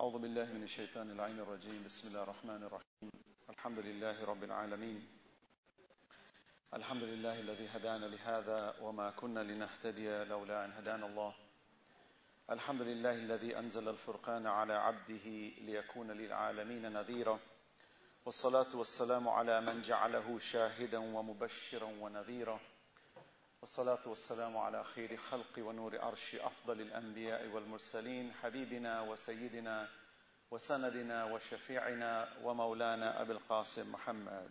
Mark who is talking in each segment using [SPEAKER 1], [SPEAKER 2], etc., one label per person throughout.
[SPEAKER 1] أعوذ بالله من الشيطان اللعين الرجيم بسم الله الرحمن الرحيم الحمد لله رب العالمين الحمد لله الذي هدانا لهذا وما كنا لنهتدي لولا أن هدانا الله الحمد لله الذي أنزل الفرقان على عبده ليكون للعالمين نذيرا والصلاة والسلام على من جعله شاهدا ومبشرا ونذيرا والصلاة والسلام على خير خلق ونور عرش أفضل الأنبياء والمرسلين حبيبنا وسيدنا وسندنا وشفيعنا ومولانا أبي القاسم محمد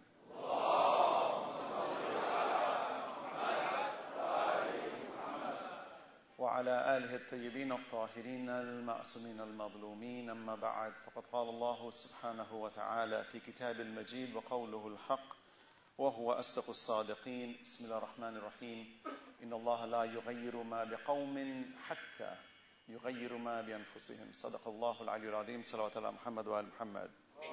[SPEAKER 1] وعلى آله الطيبين الطاهرين المعصومين المظلومين أما بعد فقد قال الله سبحانه وتعالى في كتاب المجيد وقوله الحق وهو أصدق الصادقين بسم الله الرحمن الرحيم إن الله لا يغير ما بقوم حتى يغير ما بأنفسهم صدق الله العلي العظيم صلوات على محمد وآل محمد.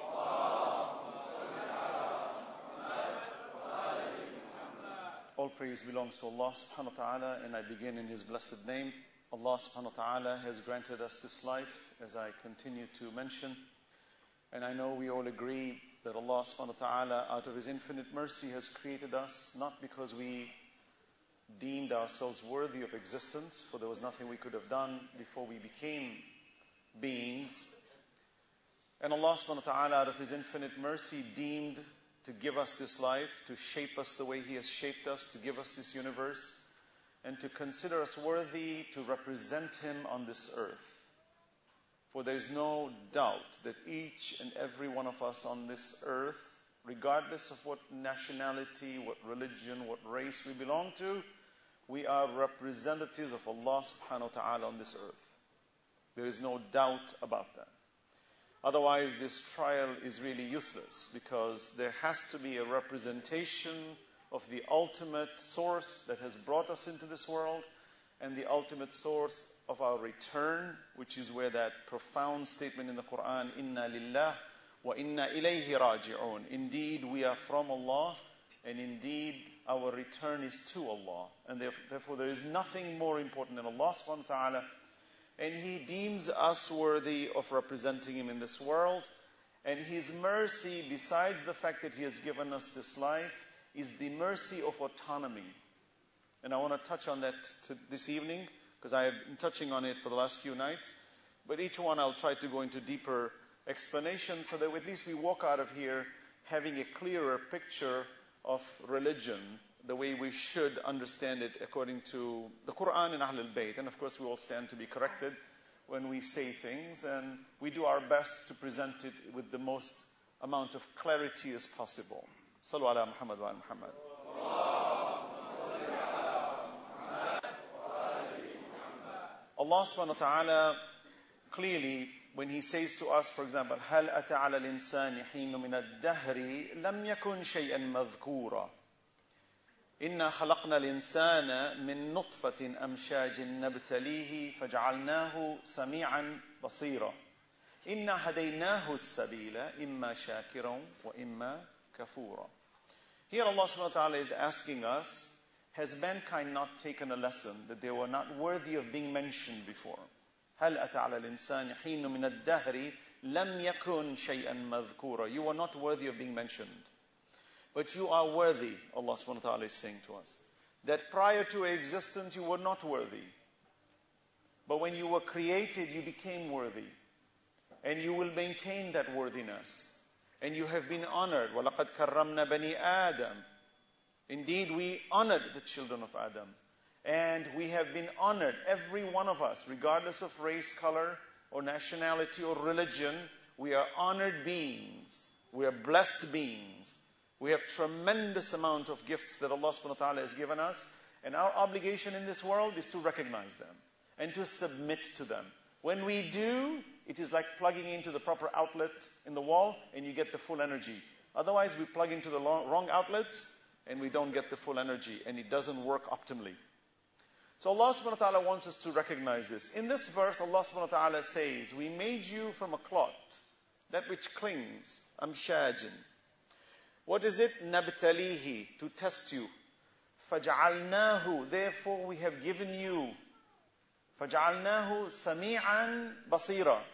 [SPEAKER 1] All praise belongs to Allah subhanahu wa ta'ala, and I begin in His blessed name. Allah subhanahu wa ta'ala has granted us this life, as I continue to mention, and I know we all agree that Allah subhanahu wa ta'ala, out of His infinite mercy, has created us not because we deemed ourselves worthy of existence, for there was nothing we could have done before we became beings. And Allah subhanahu wa ta'ala, out of His infinite mercy, deemed to give us this life, to shape us the way He has shaped us, to give us this universe, and to consider us worthy to represent Him on this earth. For there is no doubt that each and every one of us on this earth, regardless of what nationality, what religion, what race we belong to, we are representatives of Allah subhanahu wa ta'ala on this earth. There is no doubt about that. Otherwise, this trial is really useless, because there has to be a representation of the ultimate source that has brought us into this world and the ultimate source of our return, which is where that profound statement in the Quran, Inna lillah wa inna ilayhi raji'un. Indeed, we are from Allah, and indeed our return is to Allah. And therefore there is nothing more important than Allah subhanahu wa ta'ala. And He deems us worthy of representing Him in this world. And His mercy, besides the fact that He has given us this life, is the mercy of autonomy. And I want to touch on that this evening, because I have been touching on it for the last few nights. But each one I'll try to go into deeper explanation, so that at least we walk out of here having a clearer picture of religion, the way we should understand it according to the Quran and Ahlul Bayt. And of course we all stand to be corrected when we say things, and we do our best to present it with the most amount of clarity as possible. Sallu ala Muhammad wa ala Muhammad. Allah subhanahu wa ta'ala clearly, when He says to us, for example, هَلْ أَتَى عَلَى الْإِنسَانِ حِينٌ مِنَ الدَّهْرِ لَمْ يَكُنْ شَيْئًا مَذْكُورًا إِنَّا خَلَقْنَا الْإِنسَانَ مِنْ نُطْفَةٍ أَمْشَاجٍ نَبْتَلِيهِ فَجَعَلْنَاهُ سَمِيعًا بَصِيرًا إِنَّا هَدَيْنَاهُ السَّبِيلَ إِمَّا شَاكِرًا وَإِمَّا كَفُورًا. Here Allah subhanahu wa ta'ala is asking us, has mankind not taken a lesson that they were not worthy of being mentioned before? هَلْ أَتَى عَلَى الْإِنسَانِ حِينٌ مِنَ الدَّهْرِ لَمْ يَكُنْ شَيْئًا مَذْكُورًا. You are not worthy of being mentioned. But you are worthy, Allah subhanahu wa ta'ala is saying to us. That prior to existence you were not worthy. But when you were created, you became worthy. And you will maintain that worthiness. And you have been honored. وَلَقَدْ كَرَّمْنَا بَنِي آدَمَ. Indeed, we honored the children of Adam. And we have been honored, every one of us, regardless of race, color, or nationality, or religion. We are honored beings. We are blessed beings. We have tremendous amount of gifts that Allah subhanahu wa ta'ala has given us. And our obligation in this world is to recognize them and to submit to them. When we do, it is like plugging into the proper outlet in the wall and you get the full energy. Otherwise, we plug into the wrong outlets and we don't get the full energy, and it doesn't work optimally. So Allah subhanahu wa ta'ala wants us to recognize this. In this verse, Allah subhanahu wa ta'ala says, we made you from a clot, that which clings, amshajin. What is it? Nabtalihi, to test you. فَجَعَلْنَاهُ, therefore we have given you. فَجَعَلْنَاهُ سَمِيعًا بَصِيرًا.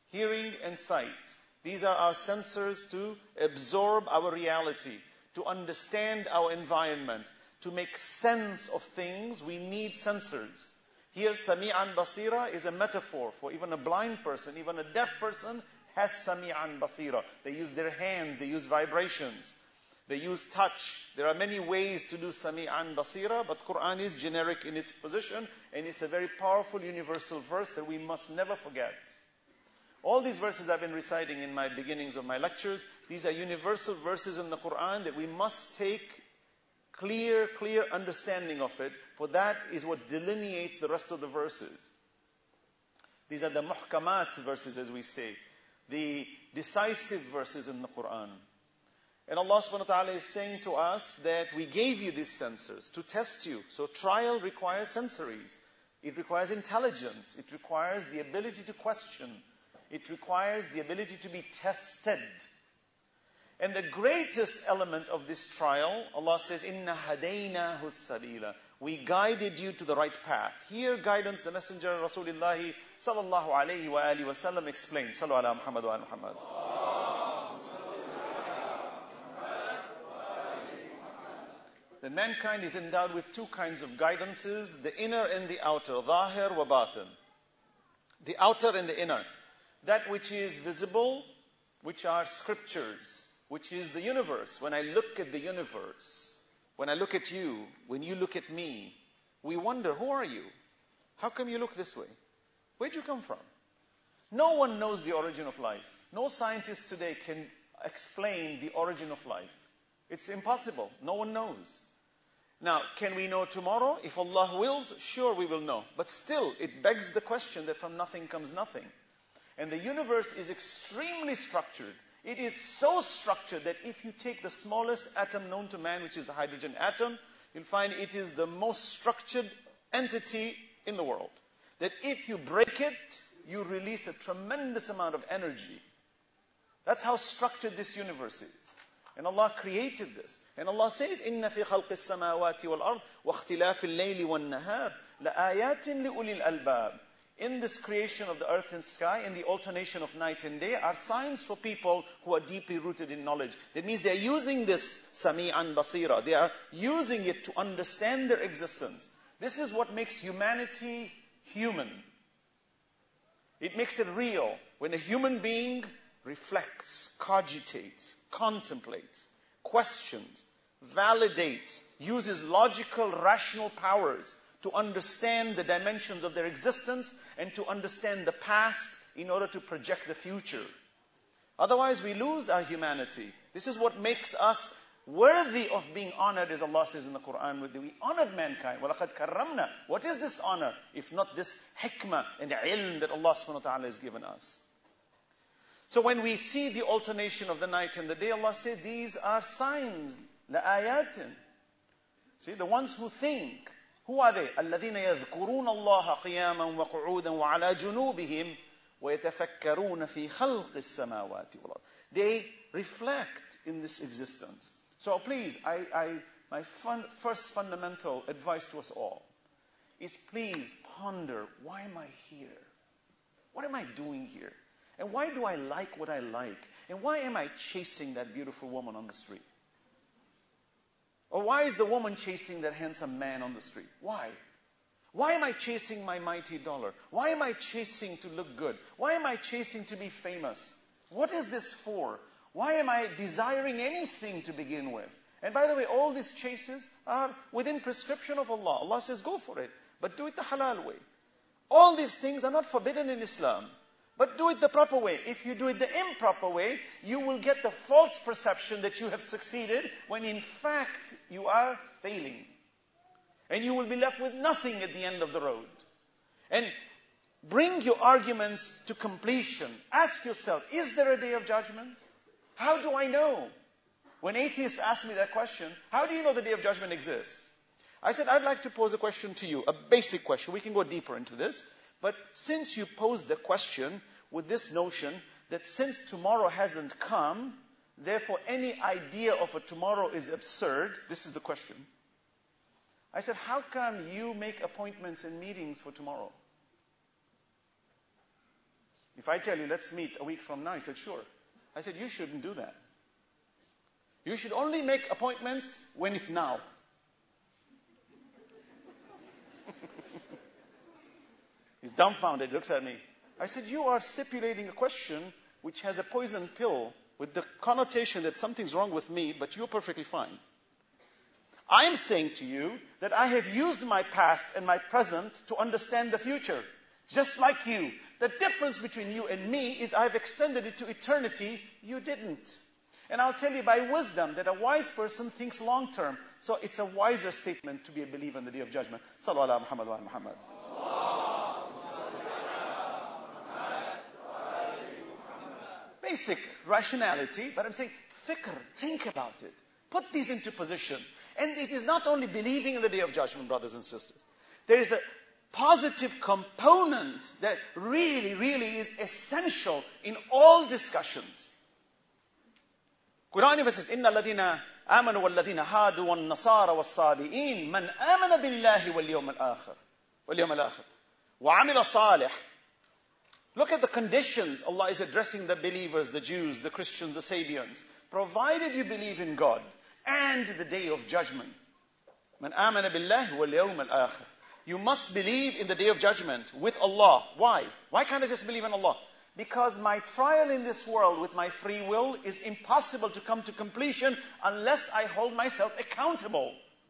[SPEAKER 1] Hearing and sight. These are our sensors to absorb our reality, to understand our environment, to make sense of things. We need sensors. Here, Sami'an Basira is a metaphor for even a blind person, even a deaf person has Sami'an Basira. They use their hands, they use vibrations, they use touch. There are many ways to do Sami'an Basira, but Quran is generic in its position, and it's a very powerful universal verse that we must never forget. All these verses I've been reciting in my beginnings of my lectures, these are universal verses in the Quran that we must take clear understanding of it, for that is what delineates the rest of the verses. These are the muhkamat verses, as we say, the decisive verses in the Quran. And Allah subhanahu wa ta'ala is saying to us that we gave you these sensors to test you. So trial requires sensories. It requires intelligence. It requires the ability to question. It requires the ability to be tested. And the greatest element of this trial, Allah says, Inna hadaynahu sabila. We guided you to the right path. Here, guidance, the Messenger Rasulullah sallallahu alayhi wa alihi wa sallam explains. Sallu ala Muhammad wa ala Muhammad. That mankind is endowed with two kinds of guidances, the inner and the outer, zahir wa batin. The outer and the inner. That which is visible, which are scriptures, which is the universe. When I look at the universe, when I look at you, when you look at me, we wonder, who are you? How come you look this way? Where'd you come from? No one knows the origin of life. No scientist today can explain the origin of life. It's impossible. No one knows. Now, can we know tomorrow? If Allah wills, sure we will know. But still, it begs the question that from nothing comes nothing. And the universe is extremely structured. It is so structured that if you take the smallest atom known to man, which is the hydrogen atom, you'll find it is the most structured entity in the world. That if you break it, you release a tremendous amount of energy. That's how structured this universe is. And Allah created this. And Allah says, إِنَّ فِي خَلْقِ السَّمَاوَاتِ وَالْأَرْضِ وَاخْتِلَافِ اللَّيْلِ وَالنَّهَارِ لَآيَاتٍ لِأُولِي الْأَلْبَابِ. In this creation of the earth and sky, in the alternation of night and day, are signs for people who are deeply rooted in knowledge. That means they are using this Sami'an Basira. They are using it to understand their existence. This is what makes humanity human. It makes it real. When a human being reflects, cogitates, contemplates, questions, validates, uses logical, rational powers to understand the dimensions of their existence and to understand the past in order to project the future. Otherwise, we lose our humanity. This is what makes us worthy of being honored, as Allah says in the Quran. We honored mankind. وَلَقَدْ كَرَّمْنَا. What is this honor, if not this hikmah and ilm that Allah subhanahu wa ta'ala has given us? So when we see the alternation of the night and the day, Allah says, these are signs. لَآيَاتٍ. See, the ones who think. Who are they? الَّذِينَ يَذْكُرُونَ اللَّهَ قِيَامًا وَقُعُودًا وَعَلَى جُنُوبِهِمْ وَيَتَفَكَّرُونَ فِي خَلْقِ السَّمَاوَاتِ وَالْأَرْضِ. They reflect in this existence. So please, my first fundamental advice to us all is please ponder, why am I here? What am I doing here? And why do I like what I like? And why am I chasing that beautiful woman on the street? Or why is the woman chasing that handsome man on the street? Why? Why am I chasing my mighty dollar? Why am I chasing to look good? Why am I chasing to be famous? What is this for? Why am I desiring anything to begin with? And by the way, all these chases are within prescription of Allah. Allah says, go for it, but do it the halal way. All these things are not forbidden in Islam. But do it the proper way. If you do it the improper way, you will get the false perception that you have succeeded, when in fact you are failing. And you will be left with nothing at the end of the road. And bring your arguments to completion. Ask yourself, is there a day of judgment? How do I know? When atheists ask me that question, how do you know the day of judgment exists? I said, I'd like to pose a question to you, a basic question. We can go deeper into this. But since you posed the question with this notion that since tomorrow hasn't come, therefore any idea of a tomorrow is absurd, this is the question. I said, how come you make appointments and meetings for tomorrow? If I tell you, let's meet a week from now, he said, sure. I said, you shouldn't do that. You should only make appointments when it's now. He's dumbfounded, looks at me. I said, you are stipulating a question which has a poison pill with the connotation that something's wrong with me, but you're perfectly fine. I'm saying to you that I have used my past and my present to understand the future. Just like you. The difference between you and me is I've extended it to eternity. You didn't. And I'll tell you by wisdom that a wise person thinks long term. So it's a wiser statement to be a believer in the Day of Judgment. Sallu ala Muhammad wa ala Muhammad. Basic rationality, but I'm saying fikr, think about it. Put these into position. And it is not only believing in the Day of Judgment, brothers and sisters. There is a positive component that really, really is essential in all discussions. Quran even says, إِنَّ الَّذِينَ آمَنُوا وَالَّذِينَ هَادُوا وَالنَّصَارَ وَالصَّابِئِينَ مَنْ آمَنَ بِاللَّهِ وَالْيَوْمَ الْآخِرِ وَعَمِلَ صَالِحًا. Look at the conditions. Allah is addressing the believers, the Jews, the Christians, the Sabians. Provided you believe in God and the Day of Judgment. مَنْ آمَنَ بِاللَّهِ وَالْيَوْمَ الْآخِرِ. You must believe in the Day of Judgment with Allah. Why? Why can't I just believe in Allah? Because my trial in this world with my free will is impossible to come to completion unless I hold myself accountable.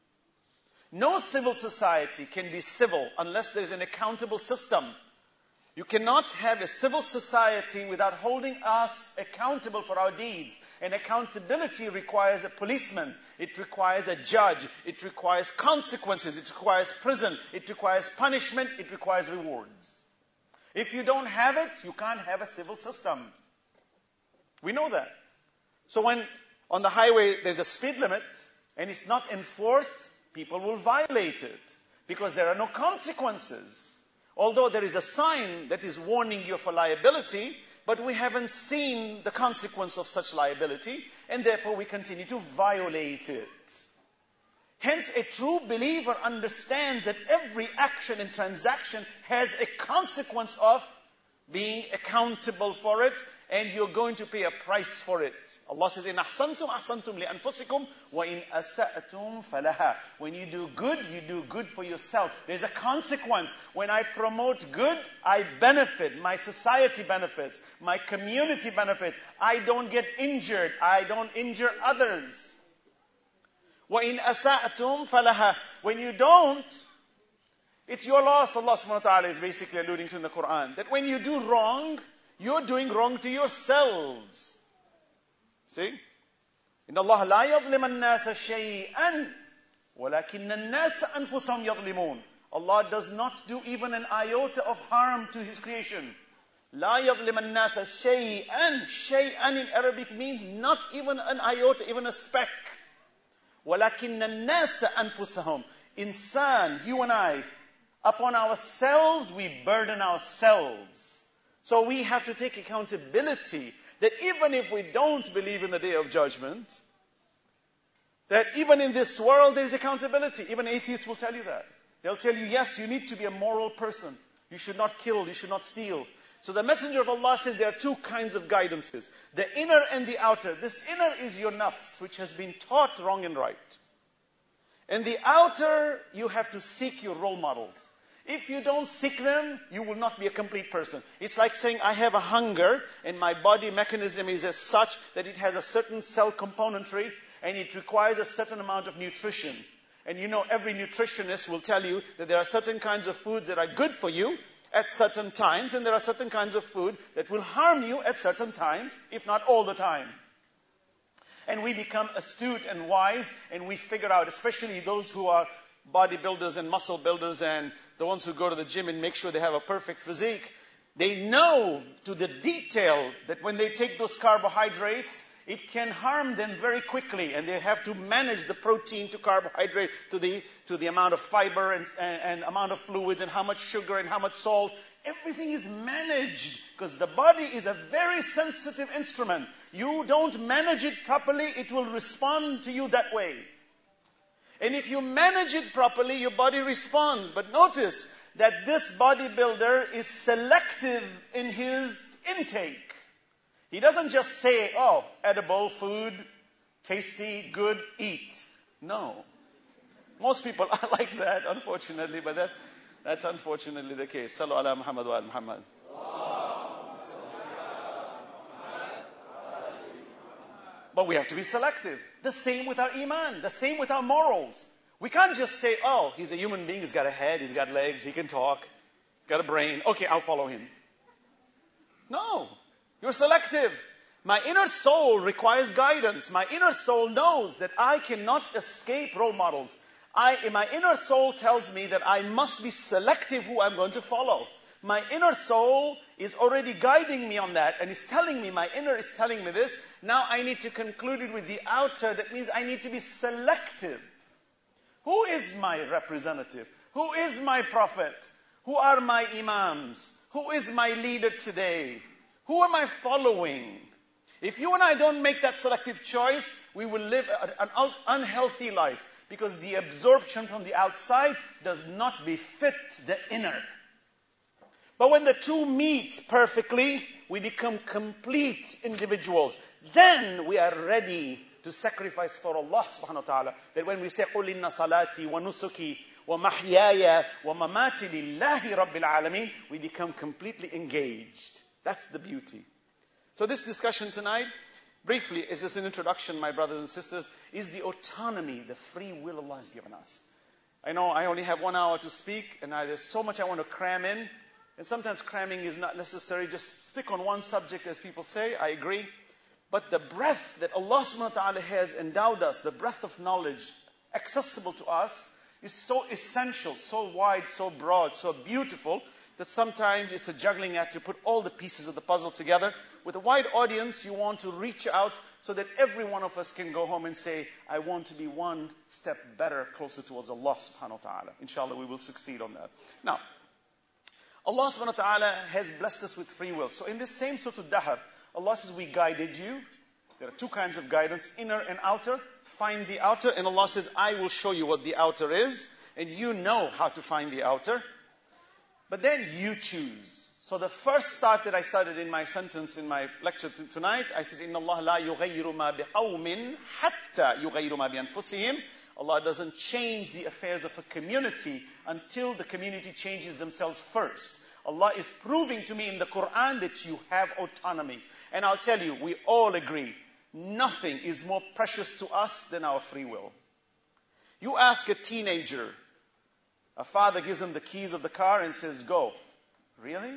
[SPEAKER 1] No civil society can be civil unless there is an accountable system. You cannot have a civil society without holding us accountable for our deeds. And accountability requires a policeman. It requires a judge. It requires consequences. It requires prison. It requires punishment. It requires rewards. If you don't have it, you can't have a civil system. We know that. So when on the highway there's a speed limit and it's not enforced, people will violate it because there are no consequences. Although there is a sign that is warning you for liability, but we haven't seen the consequence of such liability, and therefore we continue to violate it. Hence, a true believer understands that every action and transaction has a consequence of being accountable for it, and you're going to pay a price for it. Allah says, إِنْ أَحْسَنْتُمْ أَحْسَنْتُمْ لِأَنفُسِكُمْ وَإِنْ أَسَأْتُمْ فَلَهَا. When you do good for yourself. There's a consequence. When I promote good, I benefit. My society benefits. My community benefits. I don't get injured. I don't injure others. وَإِنْ أَسَأْتُمْ فَلَهَا. When you don't, it's your loss. Allah subhanahu wa ta'ala is basically alluding to in the Quran. That when you do wrong, you're doing wrong to yourselves. See? إِنَّ اللَّهَ لَا يَظْلِمَ النَّاسَ شَيْئًا وَلَكِنَّ النَّاسَ أَنفُسَهُمْ يَظْلِمُونَ. Allah does not do even an iota of harm to His creation. لَا يَظْلِمَ النَّاسَ شَيْئًا. Shay'an in Arabic means not even an iota, even a speck. وَلَكِنَّ النَّاسَ أَنفُسَهُمْ. Insan, you and I, upon ourselves we burden ourselves. So we have to take accountability that even if we don't believe in the Day of Judgment, that even in this world there is accountability. Even atheists will tell you that. They'll tell you, yes, you need to be a moral person. You should not kill, you should not steal. So the Messenger of Allah says there are two kinds of guidances. The inner and the outer. This inner is your nafs, which has been taught wrong and right. And the outer, you have to seek your role models. If you don't seek them, you will not be a complete person. It's like saying, I have a hunger, and my body mechanism is as such that it has a certain cell componentry, and it requires a certain amount of nutrition. And you know, every nutritionist will tell you that there are certain kinds of foods that are good for you at certain times, and there are certain kinds of food that will harm you at certain times, if not all the time. And we become astute and wise, and we figure out, especially those who are bodybuilders and muscle builders and the ones who go to the gym and make sure they have a perfect physique, they know to the detail that when they take those carbohydrates, it can harm them very quickly, and they have to manage the protein to carbohydrate to the amount of fiber and amount of fluids and how much sugar and how much salt. Everything is managed because the body is a very sensitive instrument. You don't manage it properly, it will respond to you that way. And if you manage it properly, your body responds. But notice that this bodybuilder is selective in his intake. He doesn't just say, oh, edible, food, tasty, good, eat. No. Most people are like that, unfortunately, but that's unfortunately the case. Sallu ala Muhammad wa ala Muhammad. But we have to be selective. The same with our iman. The same with our morals. We can't just say, oh, he's a human being. He's got a head. He's got legs. He can talk. He's got a brain. Okay, I'll follow him. No. You're selective. My inner soul requires guidance. My inner soul knows that I cannot escape role models. My inner soul tells me that I must be selective who I'm going to follow. My inner soul is already guiding me on that, and it's telling me, my inner is telling me this. Now I need to conclude it with the outer. That means I need to be selective. Who is my representative? Who is my prophet? Who are my imams? Who is my leader today? Who am I following? If you and I don't make that selective choice, we will live an unhealthy life, because the absorption from the outside does not befit the inner. But when the two meet perfectly, we become complete individuals. Then we are ready to sacrifice for Allah subhanahu wa ta'ala. That when we say, قُلْ إِنَّ صَلَاتِي وَنُسُكِي وَمَحْيَايَ وَمَمَاتِي لِلَّهِ رَبِّ الْعَالَمِينَ, we become completely engaged. That's the beauty. So this discussion tonight, briefly, is just an introduction, my brothers and sisters, is the autonomy, the free will Allah has given us. I know I only have 1 hour to speak, and there's so much I want to cram in. And sometimes cramming is not necessary. Just stick on one subject, as people say. I agree. But the breadth that Allah subhanahu wa ta'ala has endowed us, the breadth of knowledge accessible to us, is so essential, so wide, so broad, so beautiful, that sometimes it's a juggling act to put all the pieces of the puzzle together. With a wide audience, you want to reach out so that every one of us can go home and say, I want to be one step better, closer towards Allah subhanahu wa ta'ala. Inshallah, we will succeed on that. Now, Allah subhanahu wa ta'ala has blessed us with free will. So in this same Surah Al-Dahr, Allah says, we guided you. There are two kinds of guidance, inner and outer. Find the outer. And Allah says, I will show you what the outer is. And you know how to find the outer. But then you choose. So the first start that I started in my sentence, in my lecture tonight, I said, إِنَّ اللَّهَ لَا يُغَيِّرُ مَا بِقَوْمٍ حَتَّى يُغَيِّرُ مَا بِأَنفُسِهِمْ. Allah doesn't change the affairs of a community until the community changes themselves first. Allah is proving to me in the Quran that you have autonomy. And I'll tell you, we all agree, nothing is more precious to us than our free will. You ask a teenager, a father gives him the keys of the car and says, go. Really?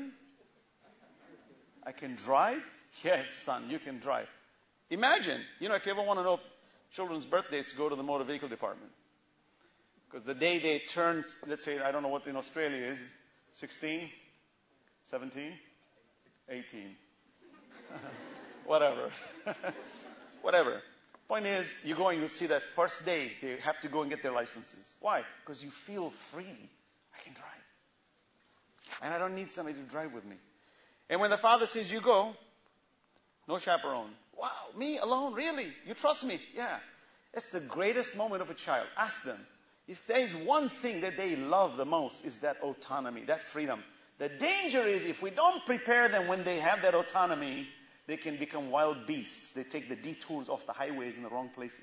[SPEAKER 1] I can drive? Yes, son, you can drive. Imagine, if you ever want to know children's birthdays, go to the motor vehicle department. Because the day they turn, let's say, I don't know what in Australia is, 16, 17, 18. Whatever. Whatever. Point is, you're going to see that first day, they have to go and get their licenses. Why? Because you feel free. I can drive. And I don't need somebody to drive with me. And when the father says, you go, no chaperone. Wow, me alone? Really? You trust me? Yeah. It's the greatest moment of a child. Ask them. If there is one thing that they love the most, is that autonomy, that freedom. The danger is if we don't prepare them when they have that autonomy, they can become wild beasts. They take the detours off the highways in the wrong places.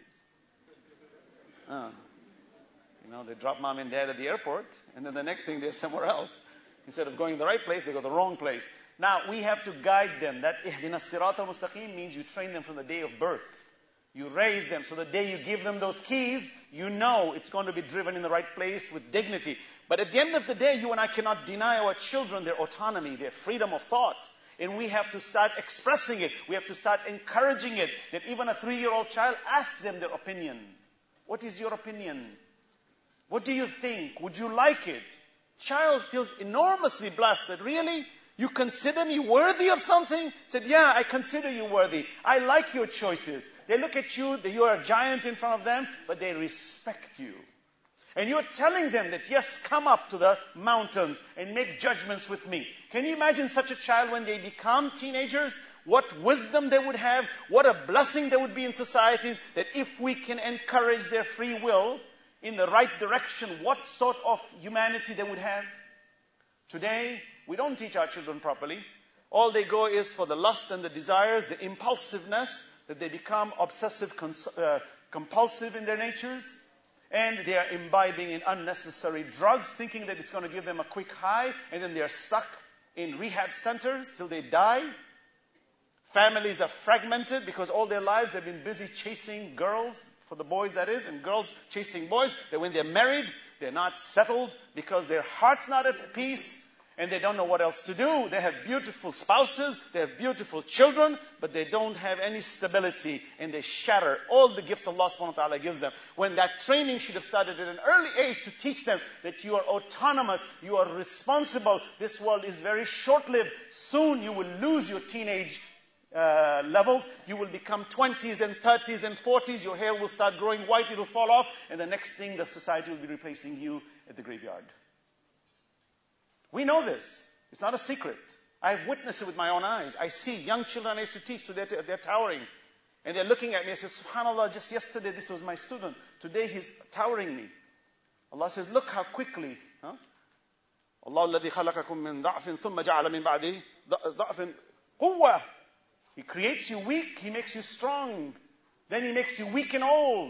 [SPEAKER 1] They drop mom and dad at the airport, and then the next thing they're somewhere else. Instead of going to the right place, they go to the wrong place. Now, we have to guide them. That ihdina sirat al-mustaqim means you train them from the day of birth. You raise them. So the day you give them those keys, you know it's going to be driven in the right place with dignity. But at the end of the day, you and I cannot deny our children their autonomy, their freedom of thought. And we have to start expressing it. We have to start encouraging it. That even a 3-year-old child, ask them their opinion. What is your opinion? What do you think? Would you like it? Child feels enormously blessed that really, you consider me worthy of something? Said, yeah, I consider you worthy. I like your choices. They look at you, you are a giant in front of them, but they respect you. And you're telling them that, yes, come up to the mountains and make judgments with me. Can you imagine such a child when they become teenagers? What wisdom they would have, what a blessing there would be in societies, that if we can encourage their free will in the right direction, what sort of humanity they would have. Today, we don't teach our children properly. All they go is for the lust and the desires, the impulsiveness, that they become obsessive, compulsive in their natures. And they are imbibing in unnecessary drugs, thinking that it's going to give them a quick high, and then they are stuck in rehab centers till they die. Families are fragmented because all their lives they've been busy chasing girls, for the boys that is, and girls chasing boys. That when they're married, they're not settled because their heart's not at peace, and they don't know what else to do. They have beautiful spouses, they have beautiful children, but they don't have any stability, and they shatter all the gifts Allah subhanahu wa ta'ala gives them. When that training should have started at an early age to teach them that you are autonomous, you are responsible. This world is very short-lived. Soon you will lose your teenage levels. You will become 20s and 30s and 40s. Your hair will start growing white. It will fall off. And the next thing, the society will be replacing you at the graveyard. We know this. It's not a secret. I've witnessed it with my own eyes. I see young children I used to teach, they're towering. And they're looking at me and say, SubhanAllah, just yesterday this was my student. Today he's towering me. Allah says, look how quickly. Allah alladhi khalaqakum min da'fin thumma ja'ala min ba'di da'fin quwwah. He creates you weak, He makes you strong. Then He makes you weak and old.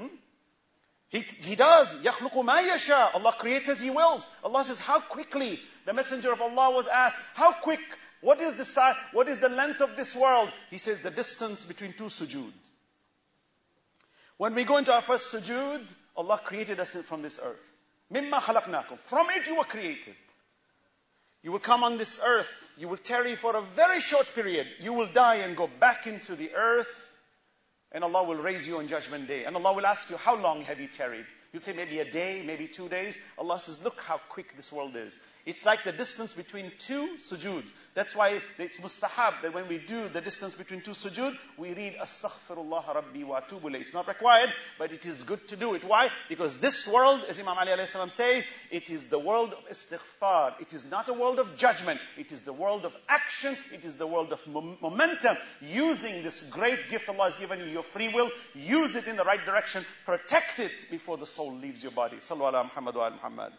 [SPEAKER 1] He does. يَخْلُقُ مَا يَشَاءُ. Allah creates as He wills. Allah says, how quickly? The Messenger of Allah was asked, how quick? What is the size? What is the length of this world? He says, the distance between two sujood. When we go into our first sujood, Allah created us from this earth. مِمَّا خَلَقْنَاكُمْ. From it you were created. You will come on this earth. You will tarry for a very short period. You will die and go back into the earth. And Allah will raise you on Judgment Day. And Allah will ask you, how long have you tarried? You'll say maybe a day, maybe 2 days. Allah says, look how quick this world is. It's like the distance between two sujoods. That's why it's mustahab that when we do the distance between two sujood, we read Astaghfirullah Rabbi wa atubu ilayh. It's not required, but it is good to do it. Why? Because this world, as Imam Ali alayhi salam say, it is the world of istighfar. It is not a world of judgment. It is the world of action. It is the world of momentum. Using this great gift Allah has given you, your free will, use it in the right direction. Protect it before the soul leaves your body. Sallu ala Muhammad wa ala Muhammad.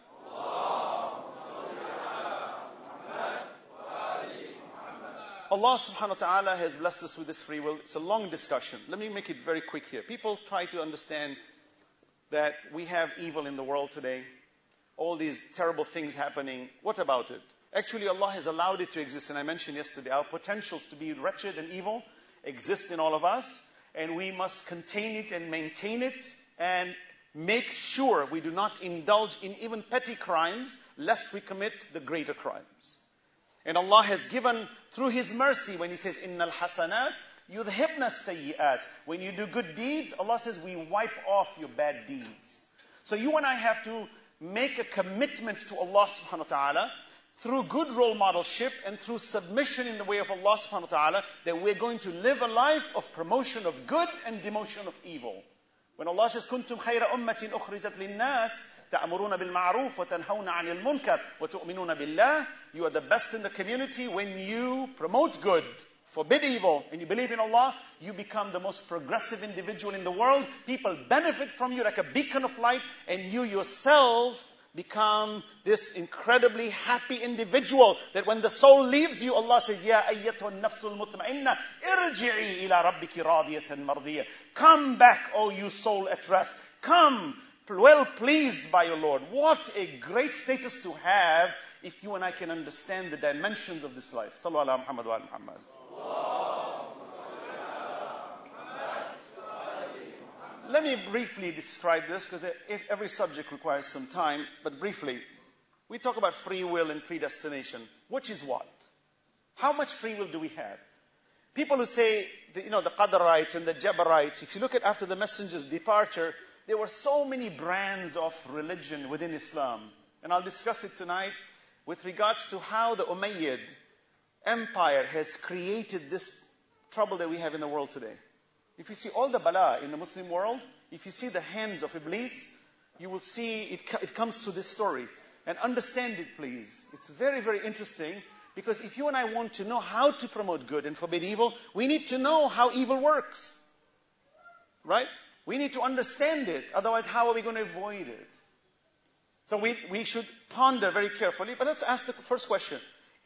[SPEAKER 1] Allah subhanahu wa ta'ala has blessed us with this free will. It's a long discussion. Let me make it very quick here. People try to understand that we have evil in the world today. All these terrible things happening. What about it? Actually, Allah has allowed it to exist. And I mentioned yesterday, our potentials to be wretched and evil exist in all of us. And we must contain it and maintain it. And make sure we do not indulge in even petty crimes, lest we commit the greater crimes. And Allah has given, through His mercy, when He says, إِنَّ الْحَسَنَاتِ يُذْهِبْنَ السَّيِّئَاتِ. When you do good deeds, Allah says, we wipe off your bad deeds. So you and I have to make a commitment to Allah subhanahu wa ta'ala, through good role modelship and through submission in the way of Allah subhanahu wa ta'ala, that we're going to live a life of promotion of good and demotion of evil. When Allah says, كُنْتُمْ خَيْرَ أُمَّةٍ أُخْرِجَتْ لِلنَّاسِ تَأْمُرُونَ بِالْمَعْرُوفِ وَتَنْهَوْنَ عَنِ الْمُنْكَرِ وَتُؤْمِنُونَ بِاللَّهِ. You are the best in the community when you promote good, forbid evil, and you believe in Allah. You become the most progressive individual in the world. People benefit from you like a beacon of light, and you yourself become this incredibly happy individual that when the soul leaves you, Allah says, Ya ayyatuha nafsul mutma'inna irji'i ila rabbiki radiyatan mardiyah. Come back, O you soul at rest. Come, well pleased by your Lord. What a great status to have if you and I can understand the dimensions of this life. Sallu ala Muhammad wa ala Muhammad. Let me briefly describe this, because every subject requires some time, but briefly. We talk about free will and predestination. Which is what? How much free will do we have? People who say, the Qadarites and the Jabarites, if you look at after the Messenger's departure, there were so many brands of religion within Islam. And I'll discuss it tonight with regards to how the Umayyad Empire has created this trouble that we have in the world today. If you see all the bala in the Muslim world, if you see the hands of Iblis, you will see it comes to this story. And understand it, please. It's very, very interesting, because if you and I want to know how to promote good and forbid evil, we need to know how evil works. Right? We need to understand it. Otherwise, how are we going to avoid it? So we should ponder very carefully. But let's ask the first question.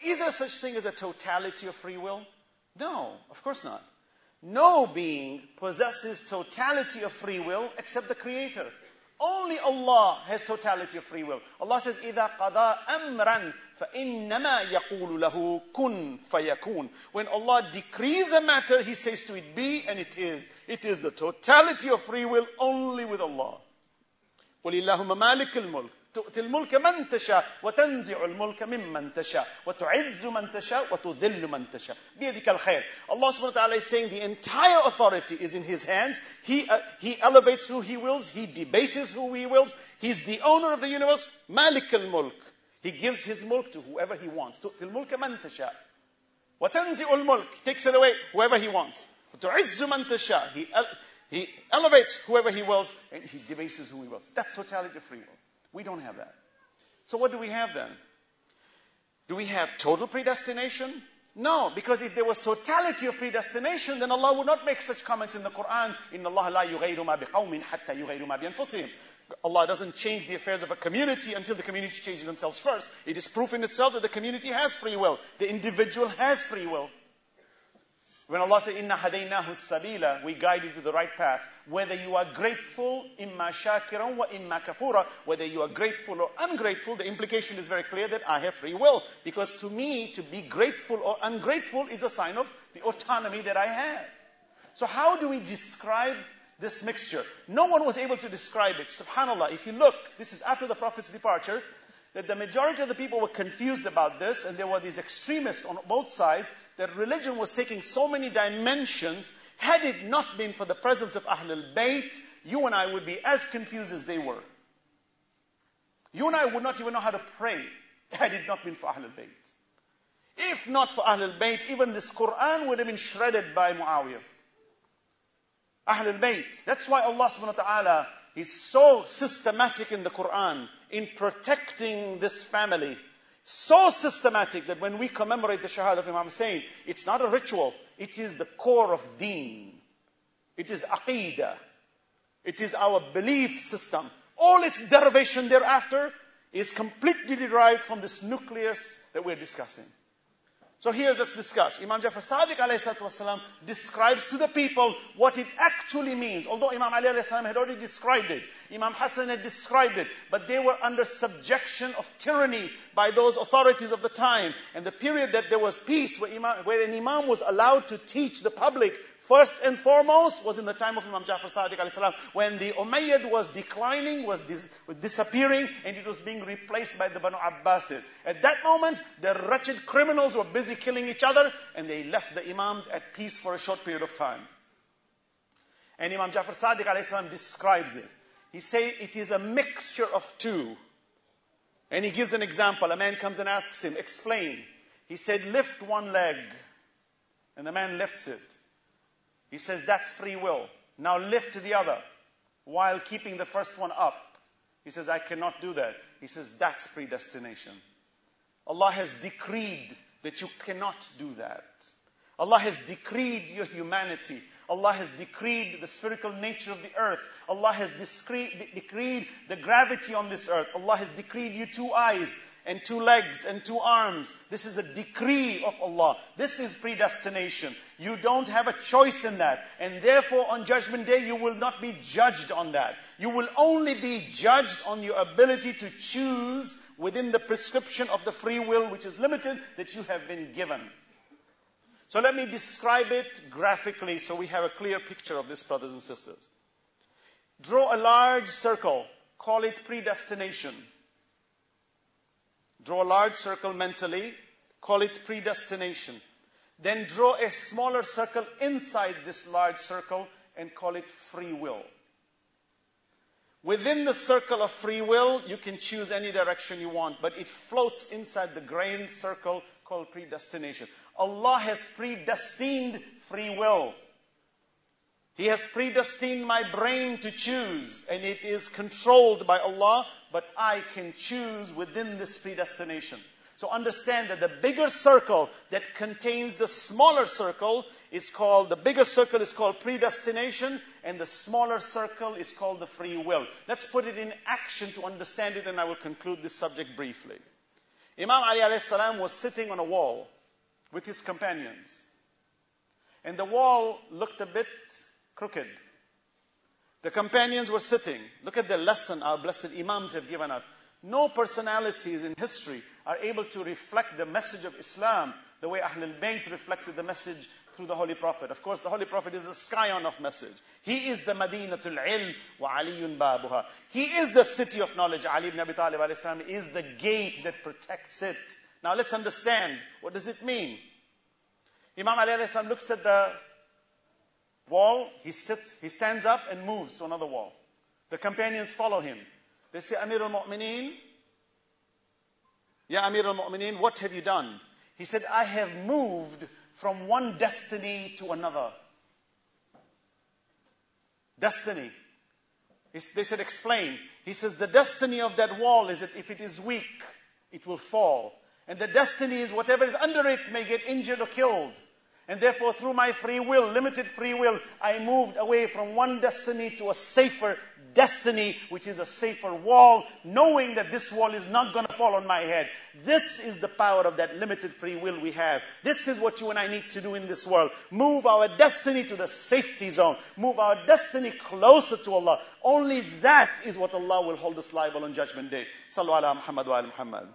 [SPEAKER 1] Is there such thing as a totality of free will? No, of course not. No being possesses totality of free will except the Creator. Only Allah has totality of free will. Allah says, إِذَا قَضَى أَمْرًا فَإِنَّمَا يَقُولُ لَهُ كُن فَيَكُونُ. When Allah decrees a matter, He says to it, be, and it is. It is the totality of free will only with Allah. قُلِ اللَّهُمَّ مَالِكَ الْمُلْكِ تُؤْتِ الْمُلْكَ مَنْ تَشَاءُ وَتَنْزِعُ الْمُلْكَ مِمَّنْ تَشَاءُ وَتُعِزُّ مَنْ تَشَاءُ وَتُذِلُّ مَنْ تَشَاءُ بِيَدِكَ الْخَيْرُ. Allah subhanahu wa ta'ala is saying the entire authority is in His hands. He elevates who He wills. He debases who He wills. He's the owner of the universe. مَالِكَ الْمُلْكِ. He gives His mulk to whoever He wants. تُؤْتِ الْمُلْكَ مَنْ تَشَاءُ وَتَنْزِعُ الْمُلْكَ. He takes it away whoever He wants. وَتُعِزُّ مَنْ تَشَاءُ. He elevates whoever He wills, and He debases who He wills. That's totality of free will. We don't have that. So what do we have then? Do we have total predestination? No, because if there was totality of predestination, then Allah would not make such comments in the Quran. إِنَّ اللَّهَ لَا يُغَيْرُ مَا بِقَوْمٍ حَتَّى يُغَيْرُ مَا بِأَنفُسِهِمْ. Allah doesn't change the affairs of a community until the community changes themselves first. It is proof in itself that the community has free will. The individual has free will. When Allah says, إِنَّا هَدَيْنَاهُ السَّبِيلَ, we guide you to the right path. Whether you are grateful, إِمَّا شَاكِرًا وَإِمَّا كَفُورًا, whether you are grateful or ungrateful, the implication is very clear that I have free will. Because to me, to be grateful or ungrateful is a sign of the autonomy that I have. So how do we describe this mixture? No one was able to describe it. SubhanAllah, if you look, this is after the Prophet's departure, that the majority of the people were confused about this, and there were these extremists on both sides, that religion was taking so many dimensions. Had it not been for the presence of Ahlul Bayt, you and I would be as confused as they were. You and I would not even know how to pray, had it not been for Ahlul Bayt. If not for Ahlul Bayt, even this Quran would have been shredded by Muawiyah. Ahlul Bayt. That's why Allah subhanahu wa ta'ala is so systematic in the Quran in protecting this family. So systematic that when we commemorate the Shahada of Imam Hussain, it's not a ritual. It is the core of deen. It is aqeedah. It is our belief system. All its derivation thereafter is completely derived from this nucleus that we're discussing. So here, let's discuss. Imam Jafar Sadiq ﷺ describes to the people what it actually means. Although Imam Ali ﷺ had already described it, Imam Hassan had described it, but they were under subjection of tyranny by those authorities of the time. And the period that there was peace, where an imam was allowed to teach the public, first and foremost, was in the time of Imam Jafar Sadiq ﷺ, when the Umayyad was declining, was disappearing, and it was being replaced by the Banu Abbasid. At that moment, the wretched criminals were busy killing each other, and they left the imams at peace for a short period of time. And Imam Jafar Sadiq ﷺ describes it. He says it is a mixture of two. And he gives an example. A man comes and asks him, explain. He said, lift one leg. And the man lifts it. He says, that's free will. Now lift the other while keeping the first one up. He says, I cannot do that. He says, that's predestination. Allah has decreed that you cannot do that. Allah has decreed your humanity. Allah has decreed the spherical nature of the earth. Allah has decreed the gravity on this earth. Allah has decreed you 2 eyes and 2 legs and 2 arms. This is a decree of Allah. This is predestination. You don't have a choice in that. And therefore on Judgment Day you will not be judged on that. You will only be judged on your ability to choose within the prescription of the free will which is limited that you have been given. So let me describe it graphically so we have a clear picture of this, brothers and sisters. Draw a large circle. Call it predestination. Draw a large circle mentally. Call it predestination. Then draw a smaller circle inside this large circle and call it free will. Within the circle of free will, you can choose any direction you want, but it floats inside the grain circle called predestination. Allah has predestined free will. He has predestined my brain to choose, and it is controlled by Allah, but I can choose within this predestination. So understand that the bigger circle that contains the smaller circle the bigger circle is called predestination, and the smaller circle is called the free will. Let's put it in action to understand it, and I will conclude this subject briefly. Imam Ali alayhi salam was sitting on a wall with his companions. And the wall looked a bit crooked. The companions were sitting. Look at the lesson our blessed Imams have given us. No personalities in history are able to reflect the message of Islam the way Ahlul Bayt reflected the message through the Holy Prophet. Of course, the Holy Prophet is the scion of message. He is the Madinatul Ilm wa Aliyun Babuha. He is the city of knowledge. Ali ibn Abi Talib alayhi salam is the gate that protects it. Now let's understand, what does it mean? Imam Ali alayhi salam looks at the wall, he stands up and moves to another wall. The companions follow him. They say, Amir al-Mu'mineen, Ya Amir al-Mu'mineen, what have you done? He said, I have moved from one destiny to another. Destiny. They said, explain. He says, the destiny of that wall is that if it is weak, it will fall. And the destiny is whatever is under it may get injured or killed. And therefore, through my free will, limited free will, I moved away from one destiny to a safer destiny, which is a safer wall, knowing that this wall is not going to fall on my head. This is the power of that limited free will we have. This is what you and I need to do in this world. Move our destiny to the safety zone. Move our destiny closer to Allah. Only that is what Allah will hold us liable on Judgment Day. Sallu ala Muhammad wa ala Muhammad.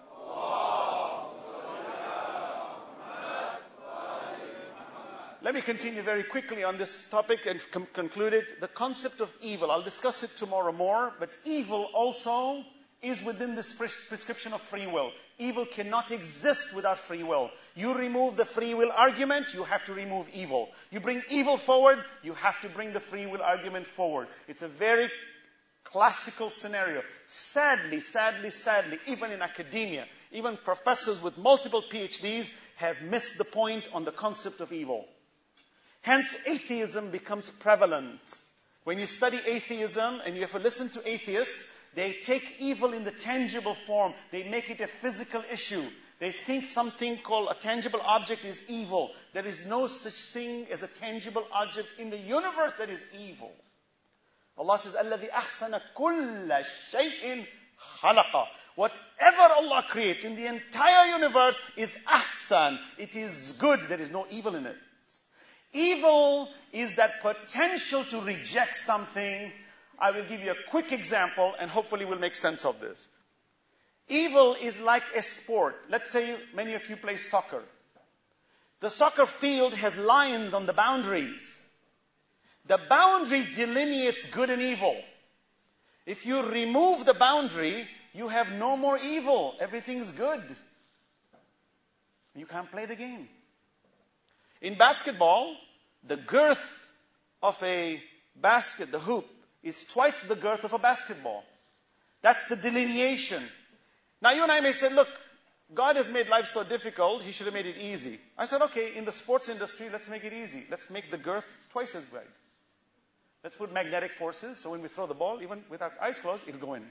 [SPEAKER 1] Let me continue very quickly on this topic and conclude it. The concept of evil, I'll discuss it tomorrow more, but evil also is within this prescription of free will. Evil cannot exist without free will. You remove the free will argument, you have to remove evil. You bring evil forward, you have to bring the free will argument forward. It's a very classical scenario. Sadly, even in academia, even professors with multiple PhDs have missed the point on the concept of evil. Hence, atheism becomes prevalent. When you study atheism and you have to listen to atheists, they take evil in the tangible form. They make it a physical issue. They think something called a tangible object is evil. There is no such thing as a tangible object in the universe that is evil. Allah says, الَّذِي أَحْسَنَ كُلَّ شَيْءٍ خَلَقَ. Whatever Allah creates in the entire universe is ahsan. It is good. There is no evil in it. Evil is that potential to reject something. I will give you a quick example and hopefully we'll make sense of this. Evil is like a sport. Let's say many of you play soccer. The soccer field has lines on the boundaries. The boundary delineates good and evil. If you remove the boundary, you have no more evil. Everything's good. You can't play the game. In basketball, the girth of a basket, the hoop, is twice the girth of a basketball. That's the delineation. Now you and I may say, look, God has made life so difficult, He should have made it easy. I said, okay, in the sports industry, let's make it easy. Let's make the girth twice as big. Let's put magnetic forces, so when we throw the ball, even with our eyes closed, it'll go in.